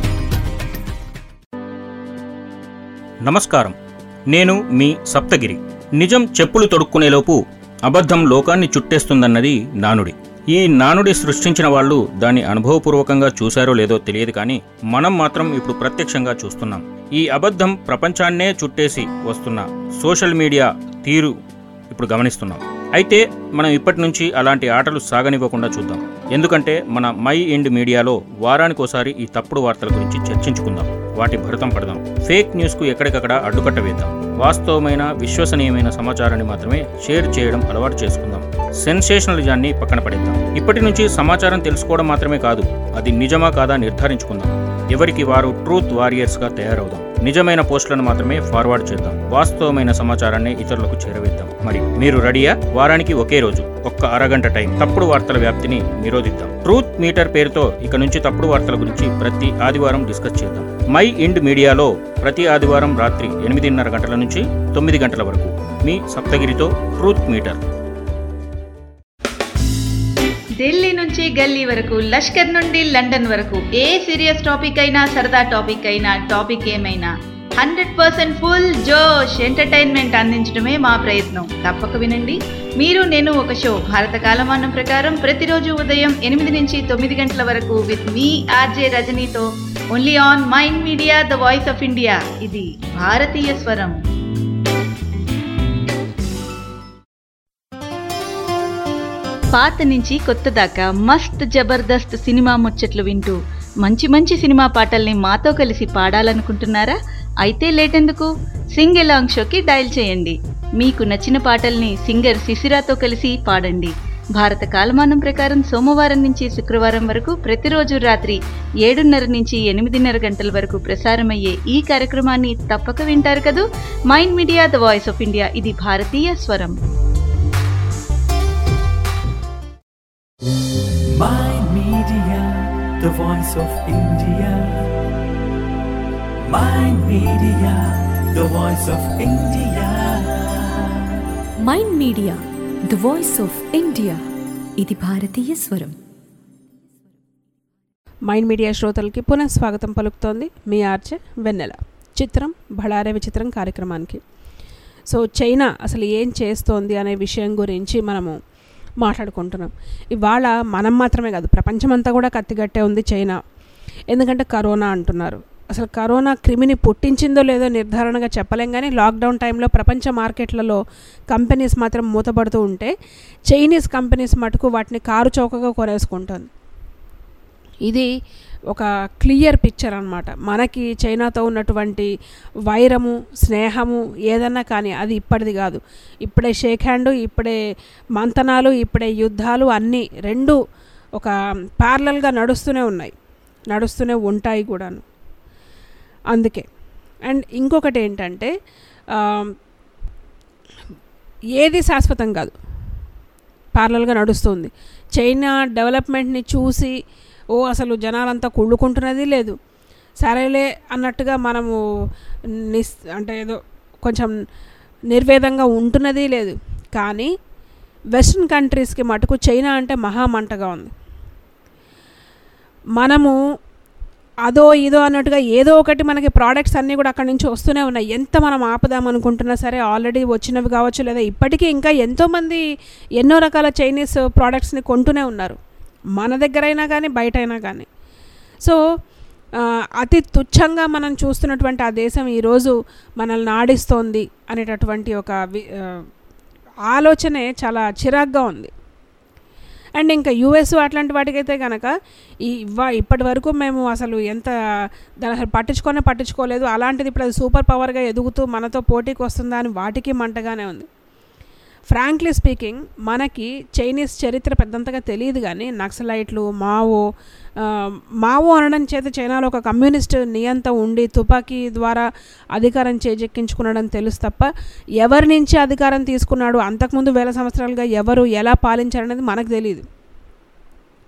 నమస్కారం, నేను మీ సప్తగిరి. నిజం చెప్పులు తొడుక్కునేలోపు అబద్ధం లోకాన్ని చుట్టేస్తుందన్నది నానుడి. ఈ నానుడి సృష్టించిన వాళ్ళు దాన్ని అనుభవపూర్వకంగా చూశారో లేదో తెలియదు, కానీ మనం మాత్రం ఇప్పుడు ప్రత్యక్షంగా చూస్తున్నాం. ఈ అబద్ధం ప్రపంచాన్నే చుట్టేసి వస్తున్న సోషల్ మీడియా తీరు ఇప్పుడు గమనిస్తున్నాం. అయితే మనం ఇప్పటి నుంచి అలాంటి ఆటలు సాగనివ్వకుండా చూద్దాం. ఎందుకంటే మన మై ఇండ్ మీడియాలో వారానికోసారి ఈ తప్పుడు వార్తల గురించి చర్చించుకుందాం, వాటి భరతం పడదాం. ఫేక్ న్యూస్కు ఎక్కడికక్కడ అడ్డుకట్ట వేద్దాం. వాస్తవమైన విశ్వసనీయమైన సమాచారాన్ని మాత్రమే షేర్ చేయడం అలవాటు చేసుకుందాం. సెన్సేషనలిజాన్ని పక్కన పడేద్దాం. ఇప్పటి నుంచి సమాచారం తెలుసుకోవడం మాత్రమే కాదు, అది నిజమా కాదా నిర్ధారించుకుందాం. ఎవరికి వారు ట్రూత్ వారియర్స్గా తయారవుదాం. నిజమైన పోస్టులను మాత్రమే ఫార్వర్డ్ చేద్దాం. వాస్తవమైన సమాచారాన్ని ఇతరులకు చేరవేద్దాం. మరి మీరు రెడీయా? వారానికి ఒకే రోజు, ఒక్క అరగంట టైం, తప్పుడు వార్తల వ్యాప్తిని నిరోధిద్దాం. ట్రూత్ మీటర్ పేరుతో ఇక నుంచి తప్పుడు వార్తల గురించి ప్రతి ఆదివారం డిస్కస్ చేద్దాం. మై ఇండ్ మీడియాలో ప్రతి ఆదివారం రాత్రి ఎనిమిదిన్నర గంటల నుంచి తొమ్మిది గంటల వరకు మీ సప్తగిరితో ట్రూత్ మీటర్. ఢిల్లీ నుంచి గల్లీ వరకు, లష్కర్ నుండి లండన్ వరకు, ఏ సీరియస్ టాపిక్ అయినా సరదా టాపిక్ అయినా, టాపిక్ ఏమైనా హండ్రెడ్ పర్సెంట్ ఫుల్ జోష్ ఎంటర్టైన్మెంట్ అందించడమే మా ప్రయత్నం. తప్పక వినండి. మీరు నేను ఒక షో భారత కాలమానం ప్రకారం ప్రతిరోజు ఉదయం ఎనిమిది నుంచి తొమ్మిది గంటల వరకు విత్ మీ ఆర్జే రజనీతో only on Mind media the voice of India. ఇది భారతీయ స్వరం. పాత నుంచి కొత్త దాకా మస్త్ జబర్దస్త్ సినిమా ముచ్చట్లు వింటూ మంచి మంచి సినిమా పాటల్ని మాతో కలిసి పాడాలనుకుంటున్నారా? అయితే లేటెందుకు, సింగ్ ఎలాంగ్ షోకి డయల్ చేయండి. మీకు నచ్చిన పాటల్ని సింగర్ శిశిరాతో కలిసి పాడండి. భారత కాలమానం ప్రకారం సోమవారం నుంచి శుక్రవారం వరకు ప్రతిరోజు రాత్రి ఏడున్నర నుంచి ఎనిమిదిన్నర గంటల వరకు ప్రసారమయ్యే ఈ కార్యక్రమాన్ని తప్పక వింటారు కదూ. Mind media the voice of India, ఇది భారతీయ స్వరం. Mind Media, the voice of India. Mind Media, the voice of India. Mind media the voice of India, ఇది భారతీయ స్వరం. మైండ్ మీడియా శ్రోతలకి పునః స్వాగతం పలుకుతోంది మీ ఆర్జే వెన్నెల. చిత్రం బళారే విచిత్రం కార్యక్రమానికి. సో చైనా అసలు ఏం చేస్తోంది అనే విషయం గురించి మనము మాట్లాడుకుంటున్నాం. ఇవాళ మనం మాత్రమే కాదు, ప్రపంచమంతా కూడా కత్తిగట్టే ఉంది చైనా. ఎందుకంటే కరోనా అంటున్నారు. అసలు కరోనా క్రిమిని పుట్టించిందో లేదో నిర్ధారణగా చెప్పలేం, కానీ లాక్డౌన్ టైంలో ప్రపంచ మార్కెట్లలో కంపెనీస్ మాత్రం మూతపడుతూ ఉంటే చైనీస్ కంపెనీస్ మటుకు వాటిని కారు చౌకగా కొనేసుకుంటుంది. ఇది ఒక క్లియర్ పిక్చర్ అన్నమాట. మనకి చైనాతో ఉన్నటువంటి వైరము, స్నేహము ఏదన్నా కానీ అది ఇప్పటిది కాదు. ఇప్పుడే షేక్ హ్యాండ్, ఇప్పుడే మంతనాలు, ఇప్పుడే యుద్ధాలు అన్నీ రెండు ఒక ప్యారలల్గా నడుస్తూనే ఉన్నాయి, నడుస్తూనే ఉంటాయి కూడాను. అందుకే అండ్ ఇంకొకటి ఏంటంటే ఏది శాశ్వతం కాదు, ప్యారలల్గా నడుస్తుంది. చైనా డెవలప్మెంట్ని చూసి ఓ అసలు జనాలంతా కుళ్ళుకుంటున్నది లేదు, సరేలే అన్నట్టుగా మనము నిస్ అంటే ఏదో కొంచెం నిర్వేదంగా ఉంటున్నది లేదు. కానీ వెస్ట్రన్ కంట్రీస్కి మటుకు చైనా అంటే మహామంటగా ఉంది. మనము అదో ఇదో అన్నట్టుగా ఏదో ఒకటి మనకి ప్రోడక్ట్స్ అన్నీ కూడా అక్కడి నుంచి వస్తూనే ఉన్నాయి. ఎంత మనం ఆపుదాం అనుకుంటున్నా సరే ఆల్రెడీ వచ్చినవి కావచ్చు, లేదా ఇప్పటికీ ఇంకా ఎంతోమంది ఎన్నో రకాల చైనీస్ ప్రోడక్ట్స్ని కొంటూనే ఉన్నారు, మన దగ్గరైనా కానీ బయట అయినా కానీ. సో అతి తుచ్చంగా మనం చూస్తున్నటువంటి ఆ దేశం ఈరోజు మనల్ని ఆడిస్తోంది అనేటటువంటి ఒక ఆలోచనే చాలా చిరాగ్గా ఉంది. అండ్ ఇంకా యూఎస్ అట్లాంటి వాటికైతే కనుక ఈ ఇవా ఇప్పటి వరకు మేము అసలు ఎంత దాని అసలు పట్టించుకొనే పట్టించుకోలేదు, అలాంటిది ఇప్పుడు అది సూపర్ పవర్గా ఎదుగుతూ మనతో పోటీకి వస్తుందా అని వాటికి మంటగానే ఉంది. ఫ్రాంక్లీ స్పీకింగ్ మనకి చైనీస్ చరిత్ర పెద్దంతగా తెలియదు, కానీ నక్సలైట్లు, మావో మావో అనడం చేత చైనాలో ఒక కమ్యూనిస్ట్ నియంత ఉండి తుపాకీ ద్వారా అధికారం చేజెక్కించుకున్నాడని తెలుసు తప్ప ఎవరి నుంచి అధికారం తీసుకున్నాడు, అంతకుముందు వేల సంవత్సరాలుగా ఎవరు ఎలా పాలించారనేది మనకు తెలియదు.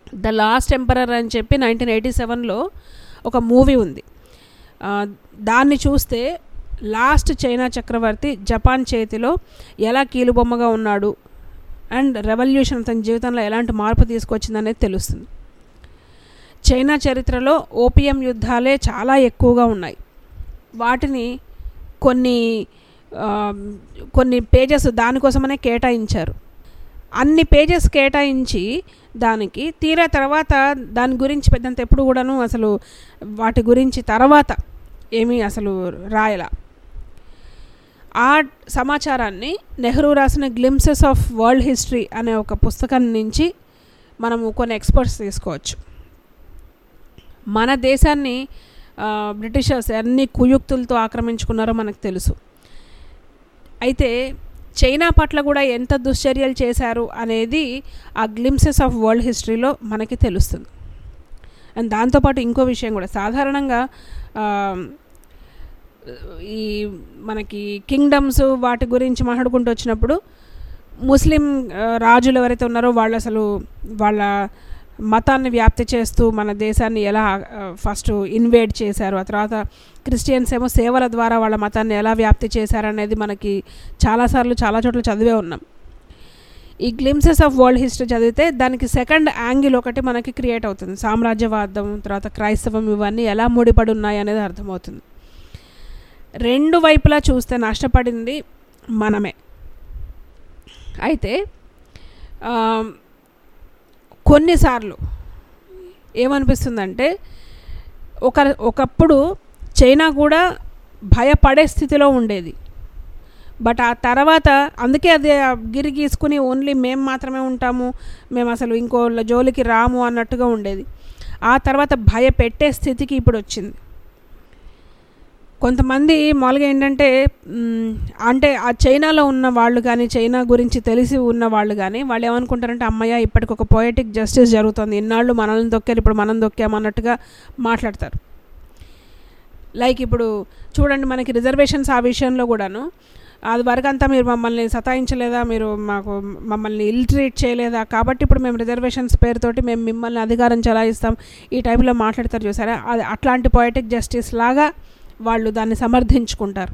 ద లాస్ట్ ఎంపరర్ అని చెప్పి నైన్టీన్ ఎయిటీ సెవెన్లో ఒక మూవీ ఉంది. దాన్ని చూస్తే లాస్ట్ చైనా చక్రవర్తి జపాన్ చేతిలో ఎలా కీలుబొమ్మగా ఉన్నాడు అండ్ రెవల్యూషన్ తన జీవితంలో ఎలాంటి మార్పు తీసుకొచ్చిందనేది తెలుస్తుంది. చైనా చరిత్రలో ఓపియం యుద్ధాలే చాలా ఎక్కువగా ఉన్నాయి. వాటిని కొన్ని కొన్ని పేజెస్ దానికోసమనే కేటాయించారు. అన్ని పేజెస్ కేటాయించి దానికి తీరా తర్వాత దాని గురించి పెద్దంత ఎప్పుడు కూడాను అసలు వాటి గురించి తర్వాత ఏమీ అసలు రాయలా. ఆ సమాచారాన్ని నెహ్రూ రాసిన గ్లింప్సెస్ ఆఫ్ వరల్డ్ హిస్టరీ అనే ఒక పుస్తకం నుంచి మనము కొన్ని ఎక్స్పర్ట్స్ తీసుకోవచ్చు. మన దేశాన్ని బ్రిటిషర్స్ ఎన్ని కుయుక్తులతో ఆక్రమించుకున్నారో మనకు తెలుసు. అయితే చైనా పట్ల కూడా ఎంత దుశ్చర్యలు చేశారు అనేది ఆ గ్లింప్సెస్ ఆఫ్ వరల్డ్ హిస్టరీలో మనకి తెలుస్తుంది. అండ్ దాంతోపాటు ఇంకో విషయం కూడా, సాధారణంగా ఈ మనకి కింగ్డమ్స్ వాటి గురించి మాట్లాడుకుంటూ వచ్చినప్పుడు ముస్లిం రాజులు ఎవరైతే ఉన్నారో వాళ్ళు అసలు వాళ్ళ మతాన్ని వ్యాప్తి చేస్తూ మన దేశాన్ని ఎలా ఫస్ట్ ఇన్వేడ్ చేశారు, ఆ తర్వాత క్రిస్టియన్స్ ఏమో సేవల ద్వారా వాళ్ళ మతాన్ని ఎలా వ్యాప్తి చేశారనేది మనకి చాలాసార్లు చాలా చోట్ల చదివే ఉన్నాం. ఈ గ్లింప్సెస్ ఆఫ్ వరల్డ్ హిస్టరీ చదివితే దానికి సెకండ్ యాంగిల్ ఒకటి మనకి క్రియేట్ అవుతుంది. సామ్రాజ్యవాదం తర్వాత క్రైస్తవం ఇవన్నీ ఎలా ముడిపడి ఉన్నాయి అనేది అర్థమవుతుంది. రెండు వైపులా చూస్తే నష్టపడింది మనమే. అయితే కొన్నిసార్లు ఏమనిపిస్తుందంటే ఒక ఒకప్పుడు చైనా కూడా భయపడే స్థితిలో ఉండేది. బట్ ఆ తర్వాత అందుకే అది గిరి గీసుకుని ఓన్లీ మేము మాత్రమే ఉంటాము, మేము అసలు ఇంకో జోలికి రాము అన్నట్టుగా ఉండేది. ఆ తర్వాత భయపెట్టే స్థితికి ఇప్పుడు వచ్చింది. కొంతమంది మామూలుగా ఏంటంటే అంటే ఆ చైనాలో ఉన్న వాళ్ళు కానీ చైనా గురించి తెలిసి ఉన్న వాళ్ళు కానీ వాళ్ళు ఏమనుకుంటారంటే అమ్మయ్య ఇప్పటికి ఒక పోయటిక్ జస్టిస్ జరుగుతుంది, ఇన్నాళ్ళు మనల్ని దొక్కారు ఇప్పుడు మనం దొక్కామన్నట్టుగా మాట్లాడతారు. లైక్ ఇప్పుడు చూడండి మనకి రిజర్వేషన్స్ ఆ విషయంలో కూడాను అది వరకు అంతా మీరు మమ్మల్ని సతాయించలేదా, మీరు మాకు మమ్మల్ని ఇల్ ట్రీట్ చేయలేదా, కాబట్టి ఇప్పుడు మేము రిజర్వేషన్స్ పేరుతోటి మేము మిమ్మల్ని అధికారం చలాయిస్తాం ఈ టైప్లో మాట్లాడతారు చూసారా. అది అట్లాంటి పోయటిక్ జస్టిస్ లాగా వాళ్ళు దాన్ని సమర్థించుకుంటారు.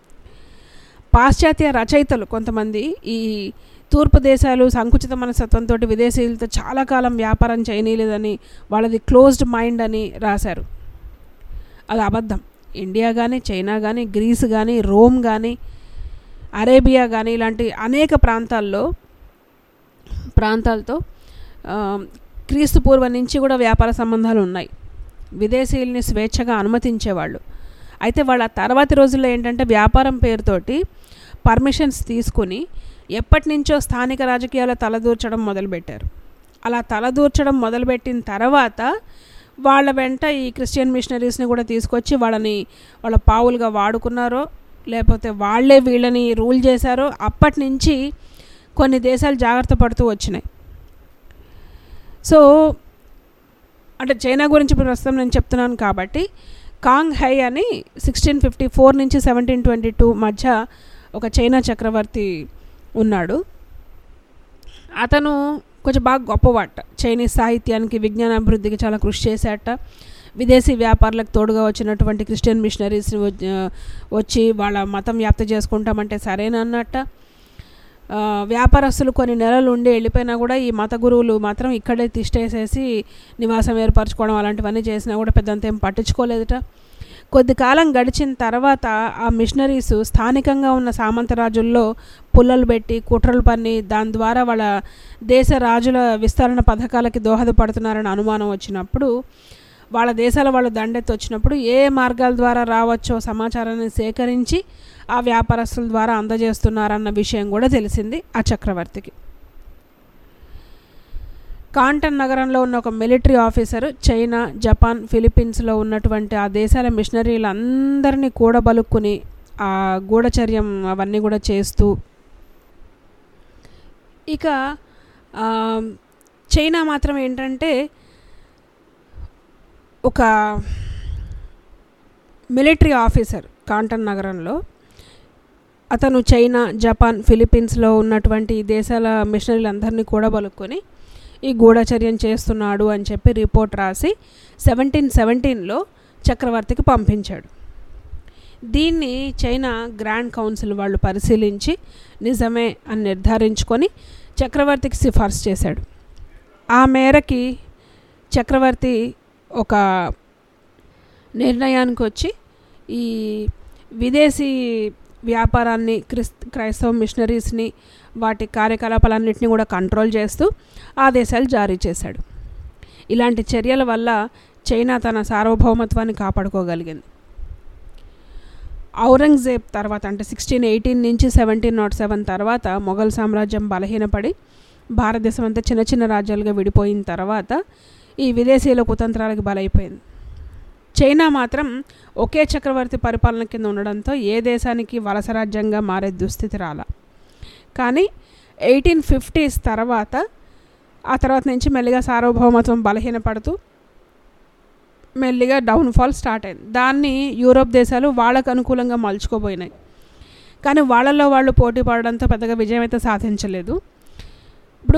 పాశ్చాత్య రచయితలు కొంతమంది ఈ తూర్పు దేశాలు సంకుచిత మనస్తత్వంతో విదేశీయులతో చాలా కాలం వ్యాపారం చేయనీలేదని వాళ్ళది క్లోజ్డ్ మైండ్ అని రాశారు. అది అబద్ధం. ఇండియా కానీ చైనా కానీ గ్రీస్ కానీ రోమ్ కానీ అరేబియా కానీ ఇలాంటి అనేక ప్రాంతాల్లో ప్రాంతాలతో క్రీస్తు పూర్వం నుంచి కూడా వ్యాపార సంబంధాలు ఉన్నాయి. విదేశీయుల్ని స్వేచ్ఛగా అనుమతించేవాళ్ళు. అయితే వాళ్ళ తర్వాతి రోజుల్లో ఏంటంటే వ్యాపారం పేరుతోటి పర్మిషన్స్ తీసుకుని ఎప్పటి నుంచో స్థానిక రాజకీయాల్లో తలదూర్చడం మొదలుపెట్టారు. అలా తలదూర్చడం మొదలుపెట్టిన తర్వాత వాళ్ళ వెంట ఈ క్రిస్టియన్ మిషనరీస్ని కూడా తీసుకొచ్చి వాళ్ళని వాళ్ళ పావులుగా వాడుకున్నారో లేకపోతే వాళ్ళే వీళ్ళని రూల్ చేశారో అప్పటి నుంచి కొన్ని దేశాలు జాగ్రత్త పడుతూ వచ్చినాయి. సో అంటే చైనా గురించి ప్రస్తుతం నేను చెప్తున్నాను కాబట్టి కాంగ్ హై అని సిక్స్టీన్ ఫిఫ్టీ ఫోర్ నుంచి సెవెంటీన్ ట్వంటీ టూ మధ్య ఒక చైనా చక్రవర్తి ఉన్నాడు. అతను కొంచెం బాగా గొప్పవాట. చైనీస్ సాహిత్యానికి విజ్ఞాన అభివృద్ధికి చాలా కృషి చేశాట. విదేశీ వ్యాపారులకు తోడుగా వచ్చినటువంటి క్రిస్టియన్ మిషనరీస్ని వచ్చి వాళ్ళ మతం వ్యాప్తి చేసుకుంటామంటే సరేనన్నట్ట. వ్యాపారస్తులు కొన్ని నెలలు ఉండి వెళ్ళిపోయినా కూడా ఈ మత గురువులు మాత్రం ఇక్కడే తిష్టేసేసి నివాసం ఏర్పరచుకోవడం అలాంటివన్నీ చేసినా కూడా పెద్దంత ఏం పట్టించుకోలేదుట. కొద్ది కాలం గడిచిన తర్వాత ఆ మిషనరీస్ స్థానికంగా ఉన్న సామంతరాజుల్లో పుల్లలు పెట్టి కుట్రలు పన్ని దాని ద్వారా వాళ్ళ దేశ రాజుల విస్తరణ పథకాలకి దోహదపడుతున్నారని అనుమానం వచ్చినప్పుడు వాళ్ళ దేశాల వాళ్ళు దండెత్తి వచ్చినప్పుడు ఏ మార్గాల ద్వారా రావచ్చో సమాచారాన్ని సేకరించి ఆ వ్యాపారస్తుల ద్వారా అందజేస్తున్నారన్న విషయం కూడా తెలిసింది ఆ చక్రవర్తికి. కాంటన్ నగరంలో ఉన్న ఒక మిలిటరీ ఆఫీసరు చైనా, జపాన్, ఫిలిప్పీన్స్లో ఉన్నటువంటి ఆ దేశాల మిషనరీలందరినీ కూడబలుక్కుని ఆ గూఢచర్యం అవన్నీ కూడా చేస్తూ ఇక చైనా మాత్రం ఏంటంటే ఒక మిలిటరీ ఆఫీసర్ కాంటన్ నగరంలో అతను చైనా, జపాన్, ఫిలిప్పీన్స్లో ఉన్నటువంటి దేశాల మిషనరీలందరినీ కూడబలుక్కొని ఈ గూఢచర్యం చేస్తున్నాడు అని చెప్పి రిపోర్ట్ రాసి సెవెంటీన్ సెవెంటీన్లో చక్రవర్తికి పంపించాడు. దీన్ని చైనా గ్రాండ్ కౌన్సిల్ వాళ్ళు పరిశీలించి నిజమే అని నిర్ధారించుకొని చక్రవర్తికి సిఫార్సు చేశాడు. ఆ మేరకి చక్రవర్తి ఒక నిర్ణయానికి వచ్చి ఈ విదేశీ వ్యాపారాన్ని క్రిస్ క్రైస్తవ మిషనరీస్ని వాటి కార్యకలాపాలన్నింటినీ కూడా కంట్రోల్ చేస్తూ ఆదేశాలు జారీ చేశాడు. ఇలాంటి చర్యల వల్ల చైనా తన సార్వభౌమత్వాన్ని కాపాడుకోగలిగింది. ఔరంగజేబ్ తర్వాత అంటే సిక్స్టీన్ ఎయిటీన్ నుంచి సెవెంటీన్ నాట్ సెవెన్ తర్వాత మొఘల్ సామ్రాజ్యం బలహీనపడి భారతదేశం అంతా చిన్న చిన్న రాజ్యాలుగా విడిపోయిన తర్వాత ఈ విదేశీయుల కుతంత్రాలకు బలైపోయింది. చైనా మాత్రం ఒకే చక్రవర్తి పరిపాలన కింద ఉండడంతో ఏ దేశానికి వలస రాజ్యంగా మారే దుస్థితి రాలా. కానీ ఎయిటీన్ ఫిఫ్టీస్ తర్వాత ఆ తర్వాత నుంచి మెల్లిగా సార్వభౌమత్వం బలహీనపడుతూ మెల్లిగా డౌన్ఫాల్ స్టార్ట్ అయింది. దాన్ని యూరోప్ దేశాలు వాళ్ళకు అనుకూలంగా మలుచుకోబోయినాయి. కానీ వాళ్ళల్లో వాళ్ళు పోటీ పడడంతో పెద్దగా విజయం అయితే సాధించలేదు. ఇప్పుడు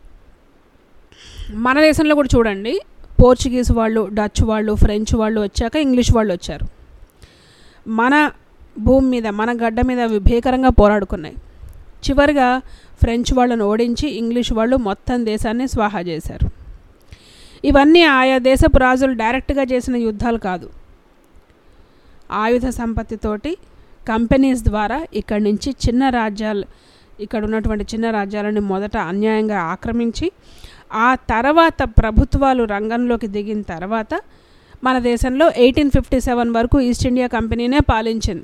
మన దేశంలో కూడా చూడండి, పోర్చుగీస్ వాళ్ళు, డచ్ వాళ్ళు, ఫ్రెంచ్ వాళ్ళు వచ్చాక ఇంగ్లీష్ వాళ్ళు వచ్చారు. మన భూమి మీద, మన గడ్డ మీద అవి భీకరంగా పోరాడుకున్నాయి. చివరిగా ఫ్రెంచ్ వాళ్ళను ఓడించి ఇంగ్లీష్ వాళ్ళు మొత్తం దేశాన్ని స్వాహా చేశారు. ఇవన్నీ ఆయా దేశపు రాజులు డైరెక్ట్గా చేసిన యుద్ధాలు కాదు. ఆయుధ సంపత్తితోటి కంపెనీస్ ద్వారా ఇక్కడి నుంచి చిన్న రాజ్యాలు, ఇక్కడ ఉన్నటువంటి చిన్న రాజ్యాలని మొదట అన్యాయంగా ఆక్రమించి ఆ తర్వాత ప్రభుత్వాలు రంగంలోకి దిగిన తర్వాత మన దేశంలో ఎయిటీన్ ఫిఫ్టీ సెవెన్ వరకు ఈస్ట్ ఇండియా కంపెనీనే పాలించింది.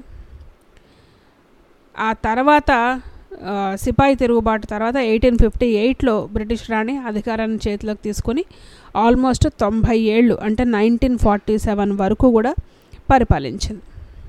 ఆ తర్వాత సిపాయి తిరుగుబాటు తర్వాత ఎయిటీన్ ఫిఫ్టీ ఎయిట్లో బ్రిటిష్ రాణి అధికారాన్ని చేతిలోకి తీసుకొని ఆల్మోస్ట్ తొంభై ఏళ్ళు అంటే నైన్టీన్ ఫార్టీ సెవెన్ వరకు కూడా పరిపాలించింది.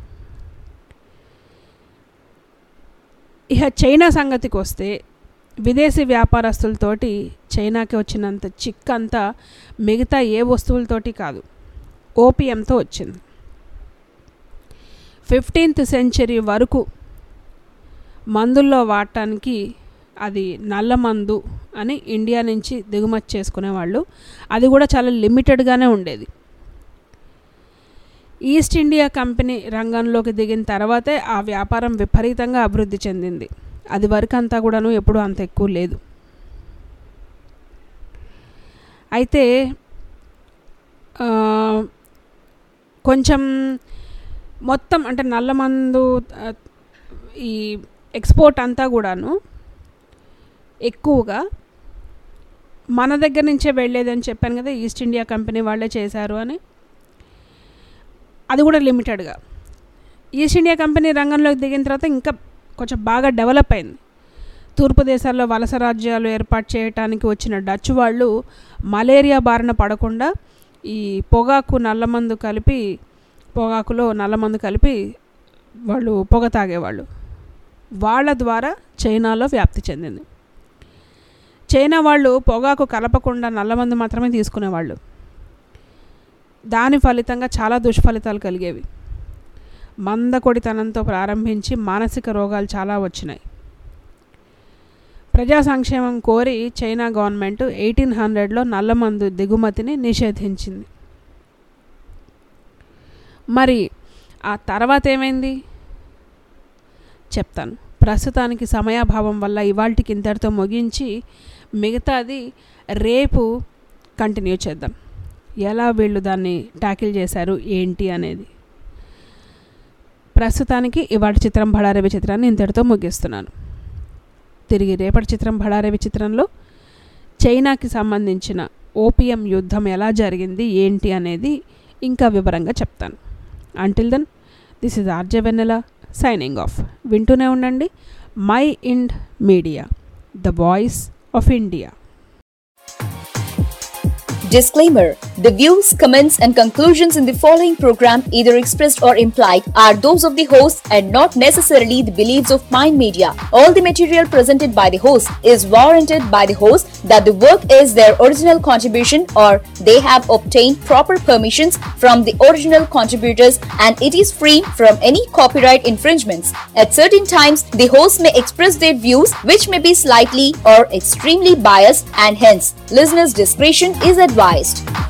ఇక చైనా సంగతికి వస్తే విదేశీ వ్యాపారస్తులతోటి చైనాకి వచ్చినంత చిక్కంతా మిగతా ఏ వస్తువులతోటి కాదు, ఓపియంతో వచ్చింది. ఫిఫ్టీన్త్ సెంచరీ వరకు మందుల్లో వాడటానికి అది నల్ల మందు అని ఇండియా నుంచి దిగుమతి చేసుకునేవాళ్ళు. అది కూడా చాలా లిమిటెడ్గానే ఉండేది. ఈస్ట్ ఇండియా కంపెనీ రంగంలోకి దిగిన తర్వాతే ఆ వ్యాపారం విపరీతంగా అభివృద్ధి చెందింది. అది వరకు అంతా కూడాను ఎప్పుడూ అంత ఎక్కువ లేదు. అయితే కొంచెం మొత్తం అంటే నల్లమందు ఈ ఎక్స్పోర్ట్ అంతా కూడాను ఎక్కువగా మన దగ్గర నుంచే వెళ్ళేదని చెప్పాను కదా, ఈస్ట్ ఇండియా కంపెనీ వాళ్ళే చేశారు అని. అది కూడా లిమిటెడ్గా. ఈస్ట్ ఇండియా కంపెనీ రంగంలోకి దిగిన తర్వాత ఇంకా కొంచెం బాగా డెవలప్ అయింది. తూర్పు దేశాల్లో వలస రాజ్యాలు ఏర్పాటు చేయడానికి వచ్చిన డచ్ వాళ్ళు మలేరియా బారిన పడకుండా ఈ పొగాకు నల్లమందు కలిపి పొగాకులో నల్లమందు కలిపి వాళ్ళు పొగ తాగేవాళ్ళు. వాళ్ళ ద్వారా చైనాలో వ్యాప్తి చెందింది. చైనా వాళ్ళు పొగాకు కలపకుండా నల్లమందు మాత్రమే తీసుకునేవాళ్ళు. దాని ఫలితంగా చాలా దుష్ఫలితాలు కలిగేవి. మందకొడితనంతో ప్రారంభించి మానసిక రోగాలు చాలా వచ్చినాయి. ప్రజా సంక్షేమం కోరి చైనా గవర్నమెంట్ ఎయిటీన్ హండ్రెడ్లో నల్లమందు దిగుమతిని నిషేధించింది. మరి ఆ తర్వాత ఏమైంది చెప్తాను. ప్రస్తుతానికి సమయాభావం వల్ల ఇవాల్టికి ఇంతటితో ముగించి మిగతాది రేపు కంటిన్యూ చేద్దాం. ఎలా వీళ్ళు దాన్ని ట్యాకిల్ చేశారు ఏంటి అనేది. ప్రస్తుతానికి ఇవాటి చిత్రం బళారవి చిత్రాన్ని ఇంతటితో ముగిస్తున్నాను. తిరిగి రేపటి చిత్రం బళారవి చిత్రంలో చైనాకి సంబంధించిన ఓపియం యుద్ధం ఎలా జరిగింది ఏంటి అనేది ఇంకా వివరంగా చెప్తాను. Until then, this is RJ Vennela signing off. వింటూనే ఉండండి Mind Media, the voice of India. Disclaimer: the views, comments, and conclusions in the following program, either expressed or implied, are those of the host and not necessarily the beliefs of Mind Media. All the material presented by the host is warranted by the host that the work is their original contribution or they have obtained proper permissions from the original contributors and it is free from any copyright infringements. At certain times, the host may express their views which may be slightly or extremely biased and hence listeners' discretion is advised.